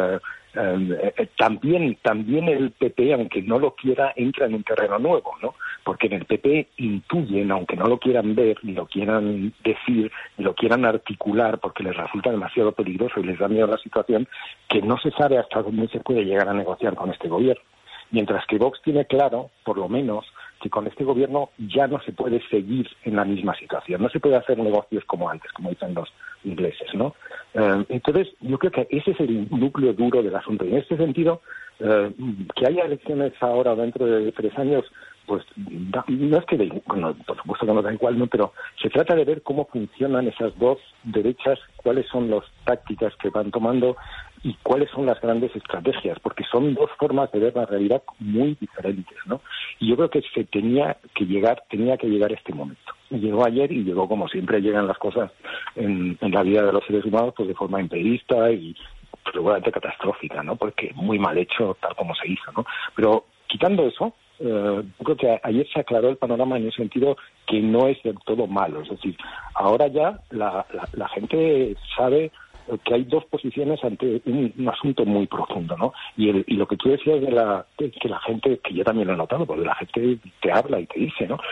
también el PP, aunque no lo quiera, entra en un terreno nuevo, ¿no? Porque en el PP intuyen, aunque no lo quieran ver, ni lo quieran decir, ni lo quieran articular, porque les resulta demasiado peligroso y les da miedo la situación, que no se sabe hasta dónde se puede llegar a negociar con este gobierno. Mientras que Vox tiene claro, por lo menos, que con este gobierno ya no se puede seguir en la misma situación, no se puede hacer negocios como antes, como dicen los ingleses, ¿no? Entonces, yo creo que ese es el núcleo duro del asunto. Y en este sentido, que haya elecciones ahora dentro de 3 años, pues no es que, bueno, por supuesto que no da igual, ¿no? Pero se trata de ver cómo funcionan esas dos derechas, cuáles son las tácticas que van tomando y cuáles son las grandes estrategias, porque son dos formas de ver la realidad muy diferentes, ¿no? Y yo creo que tenía que llegar este momento. Llegó ayer y llegó como siempre llegan las cosas en la vida de los seres humanos, pues de forma imprevista y seguramente catastrófica, ¿no? Porque muy mal hecho tal como se hizo, ¿no? Pero quitando eso, yo creo que ayer se aclaró el panorama en el sentido que no es del todo malo. Es decir, ahora ya la gente sabe que hay dos posiciones ante un asunto muy profundo, ¿no? Y lo que tú decías de que la gente, que yo también lo he notado, porque la gente te habla y te dice, ¿no?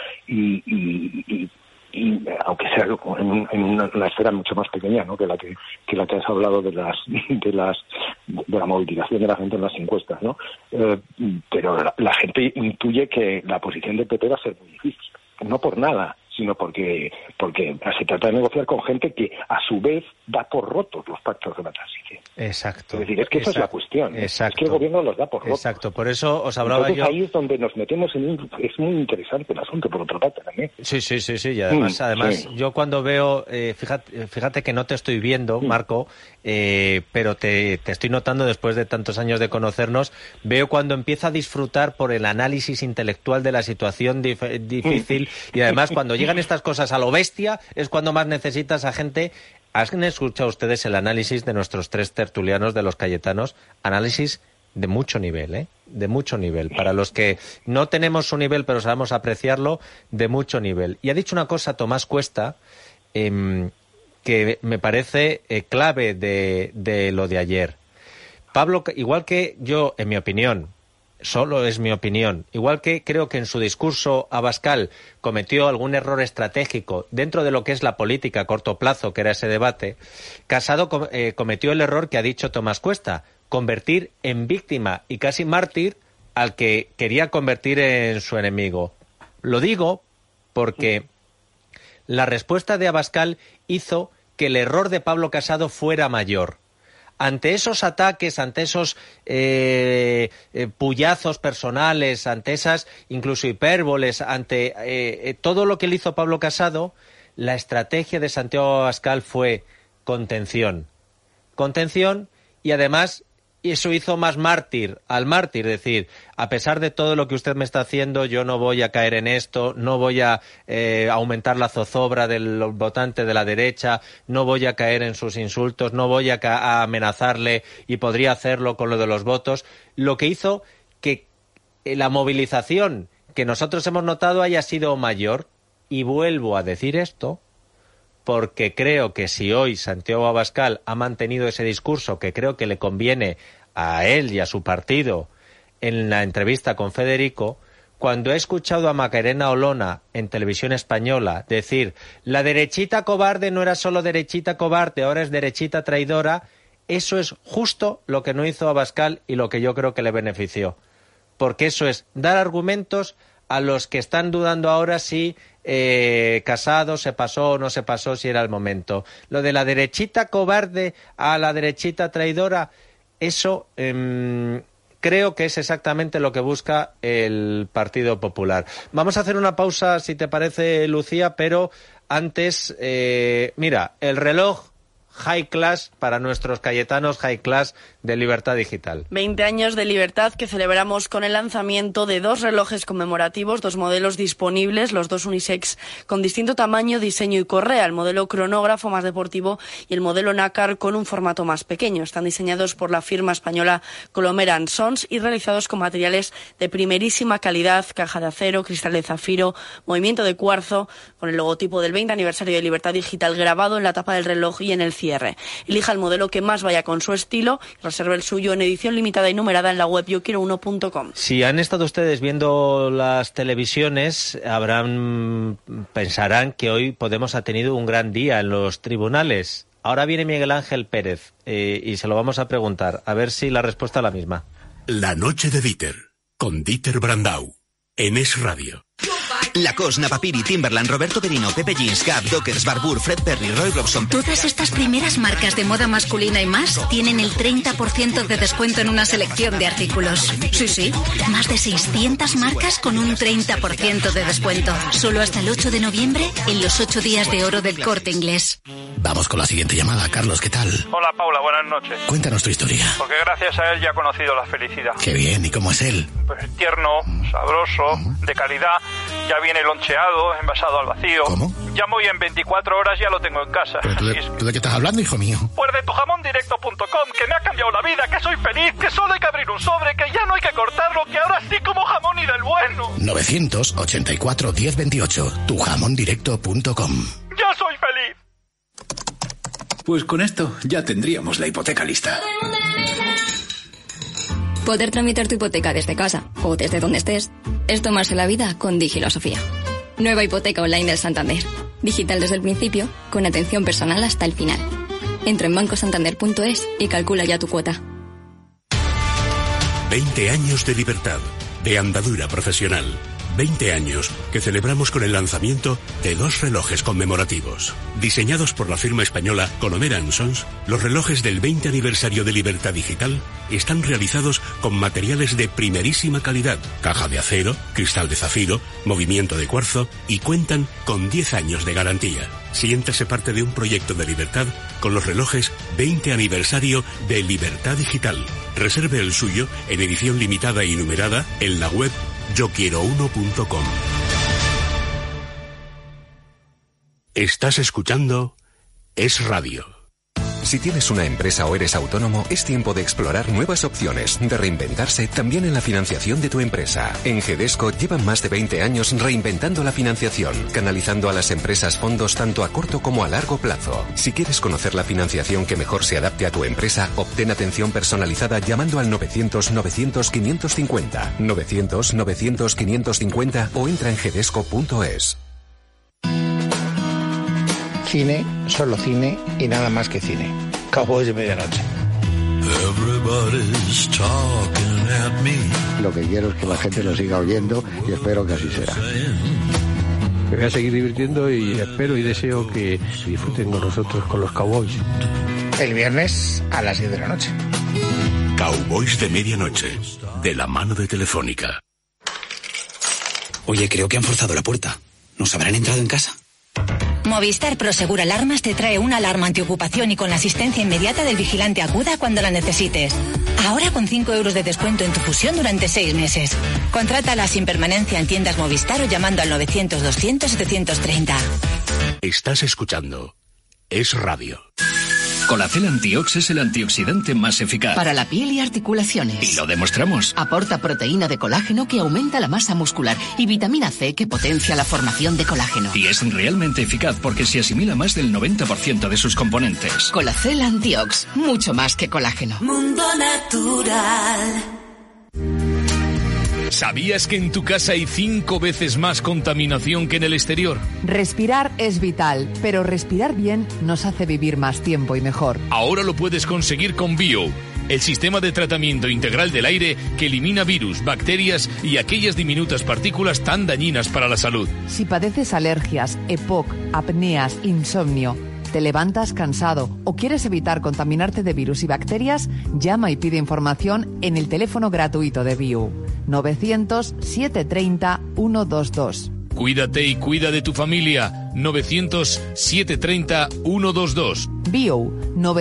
Y aunque sea en una esfera mucho más pequeña, ¿no? que la que has hablado de la movilización de la gente en las encuestas, ¿no? Pero la gente intuye que la posición del PP va a ser muy difícil, no por nada, sino porque se trata de negociar con gente que a su vez da por rotos los pactos de la transición. Exacto. Es decir, es que esa es la cuestión. Exacto. Es que el gobierno los da por rotos. Exacto, por eso os hablaba. Entonces, yo... ahí es donde nos metemos es muy interesante el asunto, por otra parte también. Sí, y además sí. Yo cuando veo, fíjate que no te estoy viendo, Marco, pero te estoy notando después de tantos años de conocernos, veo cuando empieza a disfrutar por el análisis intelectual de la situación difícil y además cuando llegan estas cosas a lo bestia es cuando más necesitas a gente. ¿Han escuchado ustedes el análisis de nuestros 3 tertulianos de los Cayetanos? Análisis de mucho nivel, ¿eh? De mucho nivel. Para los que no tenemos su nivel, pero sabemos apreciarlo, de mucho nivel. Y ha dicho una cosa Tomás Cuesta, que me parece clave de lo de ayer. Pablo, igual que yo, en mi opinión, solo es mi opinión, igual que creo que en su discurso Abascal cometió algún error estratégico dentro de lo que es la política a corto plazo, que era ese debate, Casado cometió el error que ha dicho Tomás Cuesta, convertir en víctima y casi mártir al que quería convertir en su enemigo. Lo digo porque la respuesta de Abascal hizo que el error de Pablo Casado fuera mayor. Ante esos ataques, ante esos puyazos personales, ante esas incluso hipérboles, ante todo lo que le hizo Pablo Casado, la estrategia de Santiago Abascal fue contención. Contención y además eso hizo más mártir al mártir, es decir, a pesar de todo lo que usted me está haciendo, yo no voy a caer en esto, no voy a aumentar la zozobra del votante de la derecha, no voy a caer en sus insultos, no voy a amenazarle y podría hacerlo con lo de los votos. Lo que hizo que la movilización que nosotros hemos notado haya sido mayor, y vuelvo a decir esto, porque creo que si hoy Santiago Abascal ha mantenido ese discurso que creo que le conviene a él y a su partido en la entrevista con Federico, cuando he escuchado a Macarena Olona en Televisión Española decir la derechita cobarde no era solo derechita cobarde, ahora es derechita traidora, eso es justo lo que no hizo Abascal y lo que yo creo que le benefició. Porque eso es dar argumentos a los que están dudando ahora si Casado se pasó o no se pasó, si era el momento. Lo de la derechita cobarde a la derechita traidora, eso creo que es exactamente lo que busca el Partido Popular. Vamos a hacer una pausa, si te parece, Lucía, pero antes, mira, el reloj High Class para nuestros cayetanos, High Class de Libertad Digital. 20 años de libertad que celebramos con el lanzamiento de 2 relojes conmemorativos, 2 modelos disponibles, los 2 unisex con distinto tamaño, diseño y correa, el modelo cronógrafo más deportivo y el modelo nácar con un formato más pequeño. Están diseñados por la firma española Colomer & Sons y realizados con materiales de primerísima calidad, caja de acero, cristal de zafiro, movimiento de cuarzo, con el logotipo del 20 aniversario de Libertad Digital grabado en la tapa del reloj y en el cierre. Elija el modelo que más vaya con su estilo. Reserve el suyo en edición limitada y numerada en la web yoquiero1.com. Si han estado ustedes viendo las televisiones, pensarán que hoy Podemos ha tenido un gran día en los tribunales. Ahora viene Miguel Ángel Pérez y se lo vamos a preguntar, a ver si la respuesta es la misma. La noche de Dieter, con Dieter Brandau, en Es Radio. Lacoste, Napapiri, Timberland, Roberto Berino, Pepe Jeans, Gap, Dockers, Barbour, Fred Perry, Roy Robson. Todas estas primeras marcas de moda masculina y más tienen el 30% de descuento en una selección de artículos. Sí, más de 600 marcas con un 30% de descuento. Solo hasta el 8 de noviembre en los 8 días de oro del Corte Inglés. Vamos con la siguiente llamada. Carlos, ¿qué tal? Hola, Paula, buenas noches. Cuéntanos tu historia. Porque gracias a él ya he conocido la felicidad. Qué bien, ¿y cómo es él? Pues tierno, sabroso, de calidad, ya viene loncheado, envasado al vacío. ¿Cómo? Llamo y en 24 horas ya lo tengo en casa. ¿Pero tú de qué estás hablando, hijo mío? Pues de tujamondirecto.com, que me ha cambiado la vida, que soy feliz, que solo hay que abrir un sobre, que ya no hay que cortarlo, que ahora sí como jamón y del bueno. 984 1028, tujamondirecto.com. ¡Ya soy feliz! Pues con esto ya tendríamos la hipoteca lista. Poder tramitar tu hipoteca desde casa o desde donde estés es tomarse la vida con Digilosofía. Nueva hipoteca online del Santander. Digital desde el principio, con atención personal hasta el final. Entra en bancosantander.es y calcula ya tu cuota. 20 años de libertad, de andadura profesional. 20 años que celebramos con el lanzamiento de 2 relojes conmemorativos. Diseñados por la firma española Colomera & Sons, los relojes del 20 aniversario de Libertad Digital están realizados con materiales de primerísima calidad, caja de acero, cristal de zafiro, movimiento de cuarzo y cuentan con 10 años de garantía. Siéntase parte de un proyecto de libertad con los relojes 20 aniversario de Libertad Digital. Reserve el suyo en edición limitada y numerada en la web yoquierouno.com. Estás escuchando Es Radio. Si tienes una empresa o eres autónomo, es tiempo de explorar nuevas opciones, de reinventarse también en la financiación de tu empresa. En Gedesco llevan más de 20 años reinventando la financiación, canalizando a las empresas fondos tanto a corto como a largo plazo. Si quieres conocer la financiación que mejor se adapte a tu empresa, obtén atención personalizada llamando al 900-900-550, 900-900-550 o entra en gedesco.es. Cine, solo cine y nada más que cine. Cowboys de medianoche. Lo que quiero es que la gente lo siga oyendo y espero que así será. Me voy a seguir divirtiendo y espero y deseo que disfruten con nosotros, con los Cowboys. El viernes a las 10 de la noche. Cowboys de medianoche, de la mano de Telefónica. Oye, creo que han forzado la puerta. ¿Nos habrán entrado en casa? Movistar Prosegur Alarmas te trae una alarma antiocupación y con la asistencia inmediata del vigilante acuda cuando la necesites. Ahora con 5 euros de descuento en tu fusión durante 6 meses. Contrátala sin permanencia en tiendas Movistar o llamando al 900-200-730. Estás escuchando Es Radio. Colacel Antiox es el antioxidante más eficaz para la piel y articulaciones. Y lo demostramos. Aporta proteína de colágeno que aumenta la masa muscular y vitamina C que potencia la formación de colágeno. Y es realmente eficaz porque se asimila más del 90% de sus componentes. Colacel Antiox, mucho más que colágeno. Mundo Natural. ¿Sabías que en tu casa hay 5 veces más contaminación que en el exterior? Respirar es vital, pero respirar bien nos hace vivir más tiempo y mejor. Ahora lo puedes conseguir con Bio, el sistema de tratamiento integral del aire que elimina virus, bacterias y aquellas diminutas partículas tan dañinas para la salud. Si padeces alergias, EPOC, apneas, insomnio, te levantas cansado o quieres evitar contaminarte de virus y bacterias, llama y pide información en el teléfono gratuito de Bio, 900-730-122. Cuídate y cuida de tu familia, 900-730-122. Bio,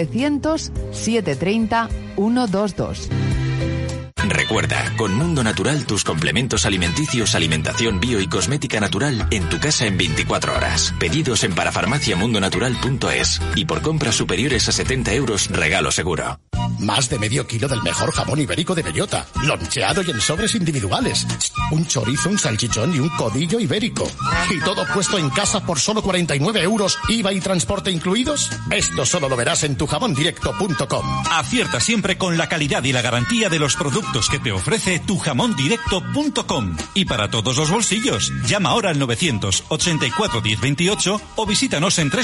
900-730-122. Recuerda, con Mundo Natural tus complementos alimenticios, alimentación bio y cosmética natural en tu casa en 24 horas. Pedidos en parafarmaciamundonatural.es y por compras superiores a 70 euros, regalo seguro. Más de medio kilo del mejor jamón ibérico de bellota, loncheado y en sobres individuales. Un chorizo, un salchichón y un codillo ibérico. Y todo puesto en casa por solo 49 euros, IVA y transporte incluidos. Esto solo lo verás en tujamondirecto.com. Acierta siempre con la calidad y la garantía de los productos que te ofrece tujamondirecto.com. Y para todos los bolsillos, llama ahora al 984 1028 o visítanos en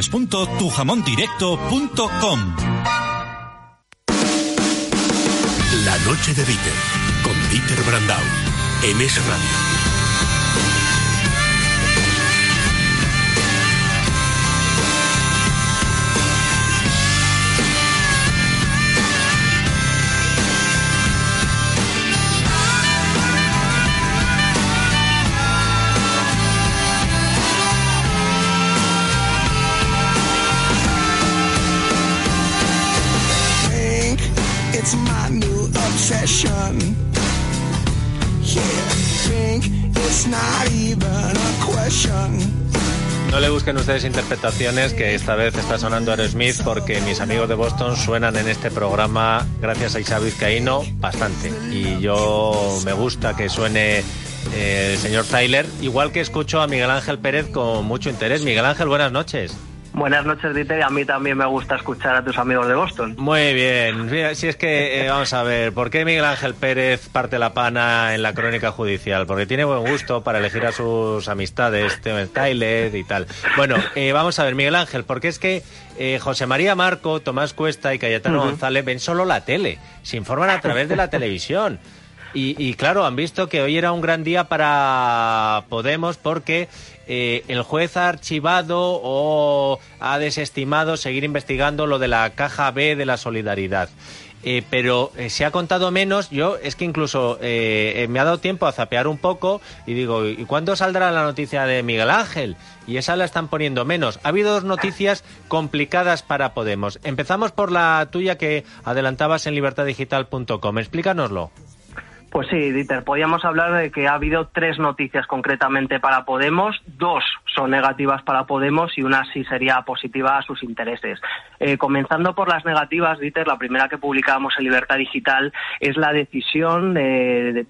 www.tujamondirecto.com. La noche de Dieter, con Dieter Brandau, en Es Radio. obsession. Yeah, think it's not even a question. No le busquen ustedes interpretaciones, que esta vez está sonando Aerosmith, porque mis amigos de Boston suenan en este programa, gracias a Isabel Vizcaíno, bastante. Y yo me gusta que suene el señor Tyler, igual que escucho a Miguel Ángel Pérez con mucho interés. Miguel Ángel, buenas noches. Buenas noches, Dieter, y a mí también me gusta escuchar a tus amigos de Boston. Muy bien. Mira, si es que, vamos a ver, ¿por qué Miguel Ángel Pérez parte la pana en la crónica judicial? Porque tiene buen gusto para elegir a sus amistades, Tyler y tal. Bueno, vamos a ver, Miguel Ángel, porque es que José María Marco, Tomás Cuesta y Cayetano González ven solo la tele, se informan a través de la televisión. Y claro, han visto que hoy era un gran día para Podemos porque el juez ha archivado o ha desestimado seguir investigando lo de la caja B de la solidaridad. Pero se ha contado menos. Yo es que incluso me ha dado tiempo a zapear un poco y digo, ¿y cuándo saldrá la noticia de Miguel Ángel? Y esa la están poniendo menos. Ha habido dos noticias complicadas para Podemos. Empezamos por la tuya que adelantabas en libertaddigital.com. Explícanoslo. Pues sí, Dieter, podíamos hablar de que ha habido 3 noticias concretamente para Podemos, 2 son negativas para Podemos y una sí sería positiva a sus intereses. Comenzando por las negativas, Dieter, la primera que publicábamos en Libertad Digital es la decisión de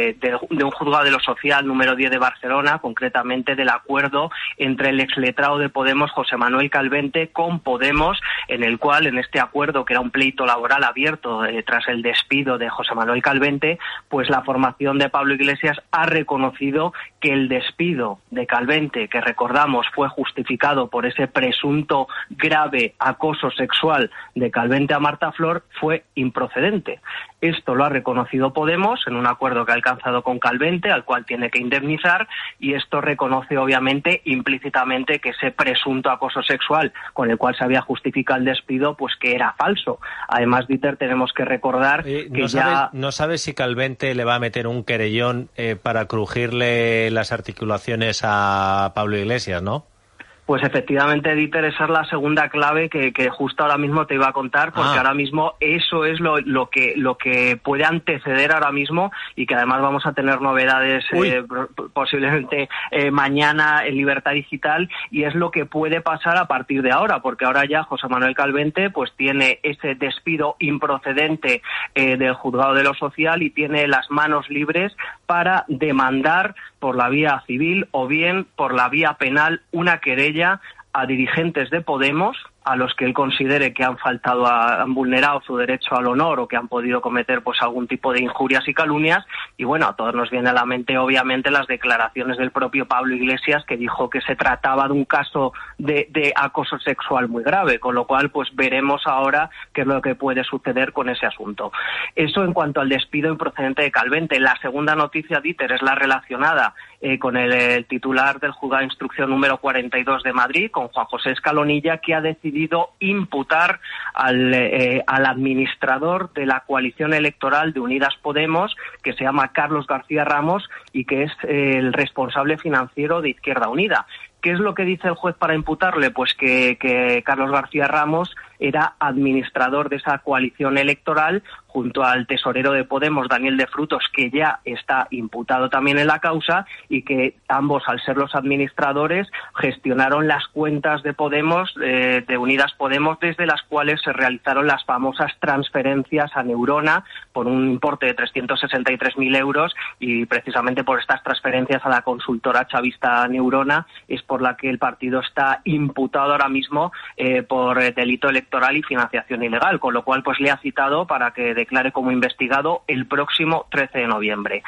un juzgado de lo social número 10 de Barcelona, concretamente del acuerdo entre el exletrado de Podemos, José Manuel Calvente, con Podemos, en el cual, en este acuerdo, que era un pleito laboral abierto tras el despido de José Manuel Calvente, pues la formación de Pablo Iglesias ha reconocido que el despido de Calvente, que recordamos fue justificado por ese presunto grave acoso sexual de Calvente a Marta Flor, fue improcedente. Esto lo ha reconocido Podemos en un acuerdo que ha alcanzado con Calvente, al cual tiene que indemnizar, y esto reconoce obviamente implícitamente que ese presunto acoso sexual con el cual se había justificado el despido, pues que era falso. Además, Dieter, tenemos que recordar que ¿No sabes si Calvente le va a meter un querellón para crujirle las articulaciones a Pablo Iglesias, ¿no? Pues efectivamente, Dieter, esa es la segunda clave que justo ahora mismo te iba a contar, porque ahora mismo eso es lo que puede anteceder ahora mismo, y que además vamos a tener novedades posiblemente mañana en Libertad Digital, y es lo que puede pasar a partir de ahora, porque ahora ya José Manuel Calvente pues tiene ese despido improcedente del juzgado de lo social y tiene las manos libres para demandar por la vía civil o bien por la vía penal una querella a dirigentes de Podemos a los que él considere que han vulnerado su derecho al honor o que han podido cometer pues algún tipo de injurias y calumnias. Y bueno, a todos nos viene a la mente obviamente las declaraciones del propio Pablo Iglesias, que dijo que se trataba de un caso de acoso sexual muy grave, con lo cual pues veremos ahora qué es lo que puede suceder con ese asunto. Eso en cuanto al despido improcedente de Calvente. La segunda noticia, Dieter, es la relacionada con el titular del juzgado de instrucción número 42 de Madrid, con Juan José Escalonilla, que ha decidido imputar al administrador de la coalición electoral de Unidas Podemos, que se llama Carlos García Ramos y que es el responsable financiero de Izquierda Unida. ¿Qué es lo que dice el juez para imputarle? Pues que Carlos García Ramos era administrador de esa coalición electoral junto al tesorero de Podemos, Daniel de Frutos, que ya está imputado también en la causa, y que ambos, al ser los administradores, gestionaron las cuentas de Podemos, de Unidas Podemos, desde las cuales se realizaron las famosas transferencias a Neurona por un importe de 363.000 euros, y precisamente por estas transferencias a la consultora chavista Neurona es por la que el partido está imputado ahora mismo por delito electoral y financiación ilegal, con lo cual pues le ha citado para que declare como investigado el próximo 13 de noviembre.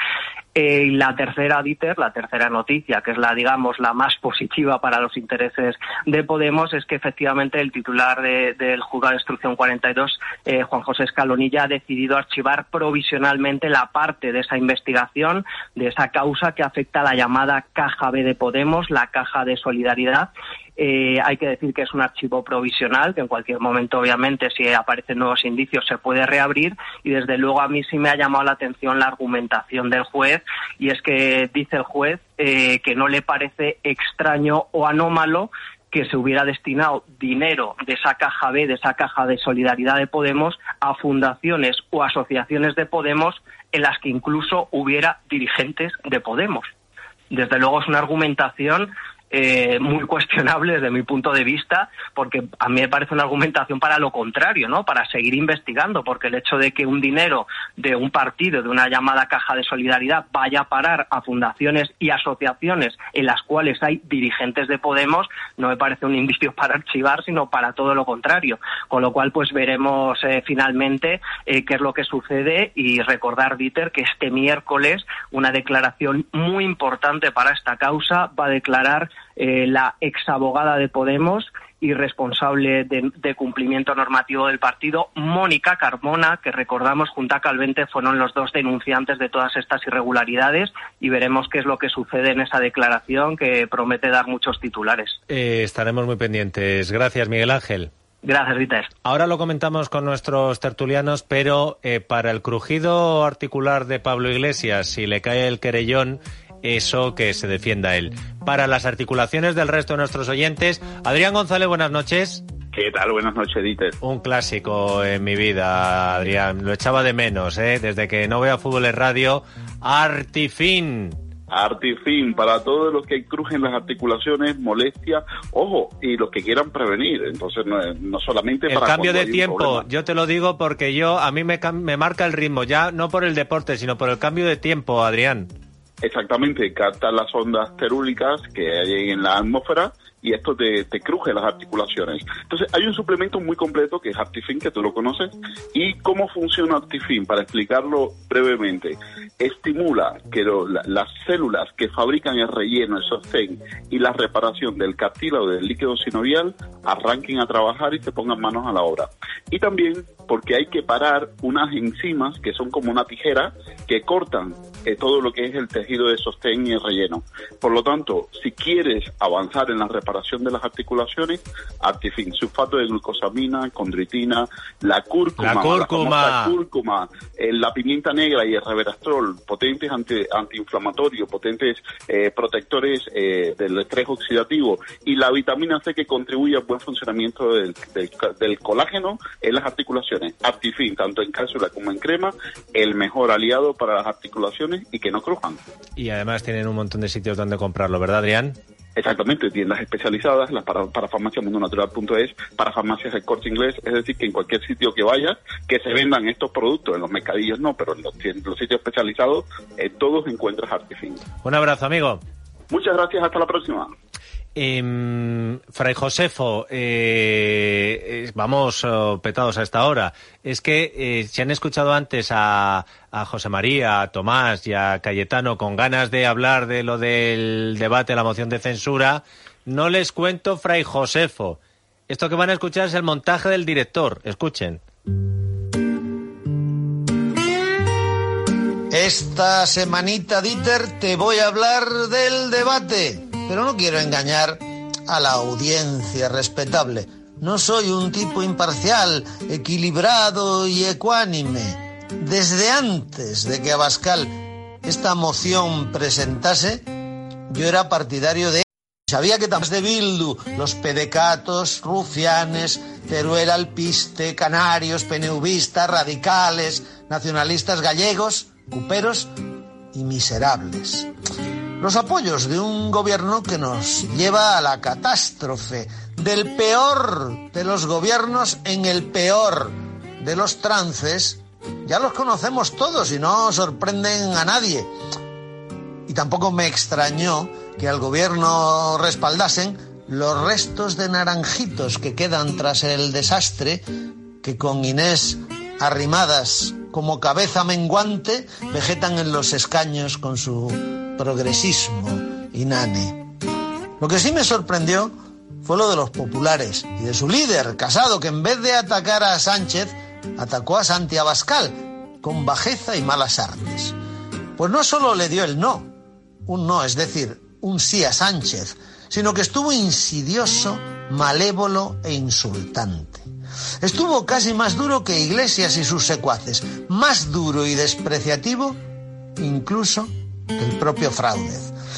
La tercera, Dieter, la tercera noticia, que es la más positiva para los intereses de Podemos, es que efectivamente el titular del juzgado de instrucción 42, Juan José Escalonilla, ha decidido archivar provisionalmente la parte de esa investigación, de esa causa que afecta a la llamada Caja B de Podemos, la Caja de Solidaridad. Hay que decir que es un archivo provisional, que en cualquier momento, obviamente, si aparecen nuevos indicios, se puede reabrir, y desde luego a mí sí me ha llamado la atención la argumentación del juez, y es que dice el juez que no le parece extraño o anómalo que se hubiera destinado dinero de esa caja B, de esa caja de solidaridad de Podemos, a fundaciones o asociaciones de Podemos en las que incluso hubiera dirigentes de Podemos. Desde luego es una argumentación muy cuestionable desde mi punto de vista, porque a mí me parece una argumentación para lo contrario, ¿no? Para seguir investigando, porque el hecho de que un dinero de un partido, de una llamada caja de solidaridad, vaya a parar a fundaciones y asociaciones en las cuales hay dirigentes de Podemos, no me parece un indicio para archivar, sino para todo lo contrario. Con lo cual, pues veremos finalmente qué es lo que sucede, y recordar, Dieter, que este miércoles una declaración muy importante para esta causa va a declarar la exabogada de Podemos y responsable de cumplimiento normativo del partido, Mónica Carmona, que recordamos junto a Calvente fueron los dos denunciantes de todas estas irregularidades, y veremos qué es lo que sucede en esa declaración que promete dar muchos titulares. Estaremos muy pendientes. Gracias, Miguel Ángel. Gracias, Dieter. Ahora lo comentamos con nuestros tertulianos, pero para el crujido articular de Pablo Iglesias, si le cae el querellón, eso que se defienda él. Para las articulaciones del resto de nuestros oyentes, Adrián González, buenas noches. ¿Qué tal? Buenas noches, Dieter. Un clásico en mi vida, Adrián. Lo echaba de menos, desde que no veo Fútbol en Radio. Artifin. Artifin, para todos los que crujen las articulaciones, molestia, ojo, y los que quieran prevenir. Entonces, no solamente el para cambio de hay tiempo, yo te lo digo porque a mí me marca el ritmo, ya no por el deporte, sino por el cambio de tiempo, Adrián. Exactamente, capta las ondas terúlicas que hay en la atmósfera y esto te cruje las articulaciones. Entonces, hay un suplemento muy completo que es Artifin, que tú lo conoces. ¿Y cómo funciona Artifin? Para explicarlo brevemente, estimula que las células que fabrican el relleno, el sostén y la reparación del cartílago del líquido sinovial arranquen a trabajar y se pongan manos a la obra. Y también porque hay que parar unas enzimas que son como una tijera que cortan todo lo que es el tejido de sostén y el relleno. Por lo tanto, si quieres avanzar en la reparación de las articulaciones, Artifin, sulfato de glucosamina, condritina, la cúrcuma, la pimienta negra y el resveratrol, potentes antiinflamatorios, potentes protectores del estrés oxidativo, y la vitamina C que contribuye al buen funcionamiento del colágeno en las articulaciones. Artifin, tanto en cápsula como en crema, el mejor aliado para las articulaciones y que no crujan. Y además tienen un montón de sitios donde comprarlo, ¿verdad, Adrián? Exactamente, tiendas especializadas, para farmaciamundonatural.es, para farmacias del Corte Inglés, es decir, que en cualquier sitio que vayas, que se vendan estos productos, en los mercadillos no, pero en los sitios especializados, todos encuentras Artifin. Un abrazo, amigo. Muchas gracias, hasta la próxima. Fray Josefo, vamos petados a esta hora. Es que si han escuchado antes a José María, a Tomás y a Cayetano con ganas de hablar de lo del debate, la moción de censura, no les cuento, Fray Josefo. Esto que van a escuchar es el montaje del director. Escuchen. Esta semanita, Dieter, te voy a hablar del debate, pero no quiero engañar a la audiencia respetable. No soy un tipo imparcial, equilibrado y ecuánime. Desde antes de que Abascal esta moción presentase, yo era partidario de... Sabía que también de Bildu, los pedecatos, rufianes, Teruel alpiste, canarios, peneuvistas, radicales, nacionalistas gallegos, cuperos y miserables. Los apoyos de un gobierno que nos lleva a la catástrofe, del peor de los gobiernos en el peor de los trances, ya los conocemos todos y no sorprenden a nadie. Y tampoco me extrañó que al gobierno respaldasen los restos de naranjitos que quedan tras el desastre, que con Inés Arrimadas como cabeza menguante vegetan en los escaños con su progresismo inane. Lo que sí me sorprendió fue lo de los populares y de su líder, Casado, que en vez de atacar a Sánchez, atacó a Santi Abascal con bajeza y malas artes. Pues no solo le dio el no, un no, es decir, un sí a Sánchez, sino que estuvo insidioso, malévolo e insultante. Estuvo casi más duro que Iglesias y sus secuaces, más duro y despreciativo incluso que el propio Fraudez.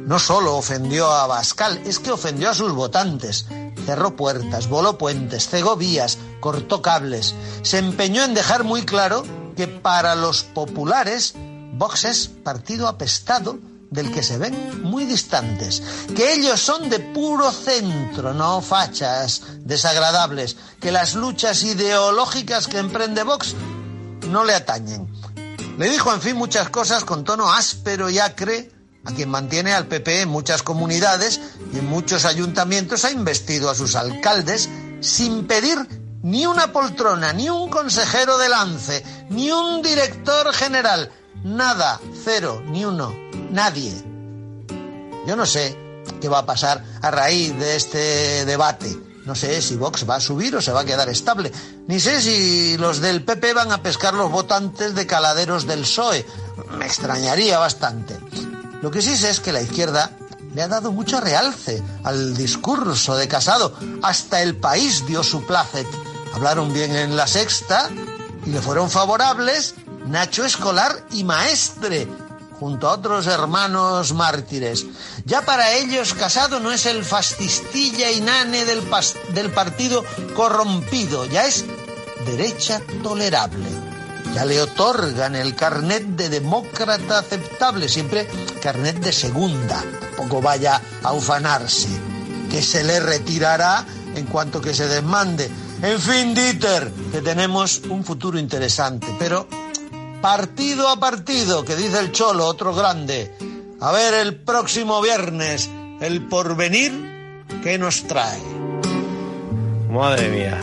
No solo ofendió a Abascal, es que ofendió a sus votantes. Cerró puertas, voló puentes, cegó vías, cortó cables. Se empeñó en dejar muy claro que para los populares Vox es partido apestado del que se ven muy distantes, que ellos son de puro centro, no fachas desagradables, que las luchas ideológicas que emprende Vox no le atañen. Le dijo, en fin, muchas cosas con tono áspero y acre a quien mantiene al PP en muchas comunidades y en muchos ayuntamientos ha investido a sus alcaldes sin pedir ni una poltrona, ni un consejero de lance, ni un director general. Nada, cero, ni uno, nadie. Yo no sé qué va a pasar a raíz de este debate. No sé si Vox va a subir o se va a quedar estable. Ni sé si los del PP van a pescar los votantes de caladeros del PSOE. Me extrañaría bastante. Lo que sí sé es que la izquierda le ha dado mucho realce al discurso de Casado. Hasta El País dio su plácet. Hablaron bien en La Sexta y le fueron favorables Nacho Escolar y Maestre, junto a otros hermanos mártires. Ya para ellos Casado no es el fascistilla inane del partido corrompido, ya es derecha tolerable. Ya le otorgan el carnet de demócrata aceptable, siempre carnet de segunda, tampoco vaya a ufanarse, que se le retirará en cuanto que se desmande. En fin, Dieter, que tenemos un futuro interesante, pero partido a partido, que dice el Cholo, otro grande. A ver el próximo viernes, el porvenir, ¿qué nos trae? Madre mía.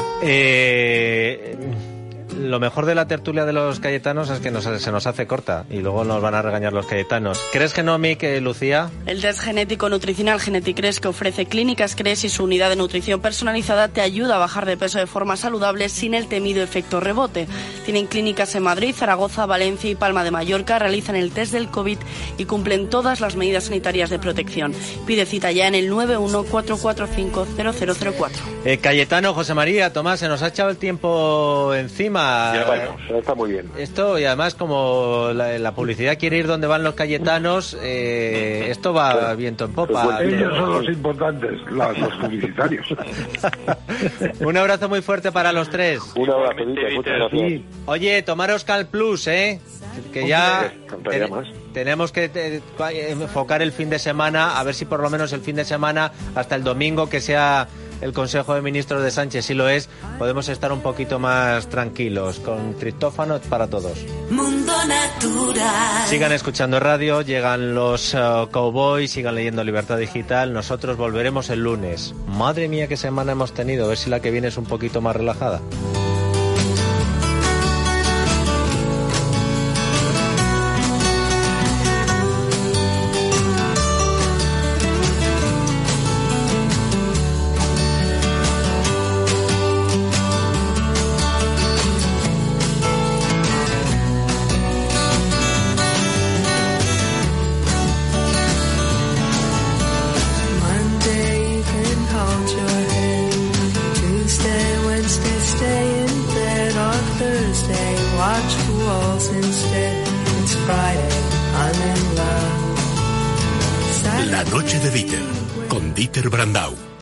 Lo mejor de la tertulia de los cayetanos es que se nos hace corta y luego nos van a regañar los cayetanos. ¿Crees que no, Mick, Lucía? El test genético nutricional Geneticres, que ofrece Clínicas Cres y su unidad de nutrición personalizada, te ayuda a bajar de peso de forma saludable sin el temido efecto rebote. Tienen clínicas en Madrid, Zaragoza, Valencia y Palma de Mallorca, realizan el test del COVID y cumplen todas las medidas sanitarias de protección. Pide cita ya en el 914450004. Cayetano, José María, Tomás, se nos ha echado el tiempo encima. Ya, bueno, está muy bien. Esto, y además, como la publicidad quiere ir donde van los cayetanos, esto va claro, viento en popa. Pues ellos son los importantes, los publicitarios. Un abrazo muy fuerte para los tres. Un abrazo, muchas gracias. Oye, tomaros Cal Plus, que ya tenemos que enfocar el fin de semana, a ver si por lo menos el fin de semana, hasta el domingo, que sea el Consejo de Ministros de Sánchez, si lo es, podemos estar un poquito más tranquilos, con triptófano para todos. Mundo Natural. Sigan escuchando radio, llegan los Cowboys, sigan leyendo Libertad Digital. Nosotros volveremos el lunes. Madre mía, qué semana hemos tenido, a ver si la que viene es un poquito más relajada. La noche de Dieter, con Dieter Brandau.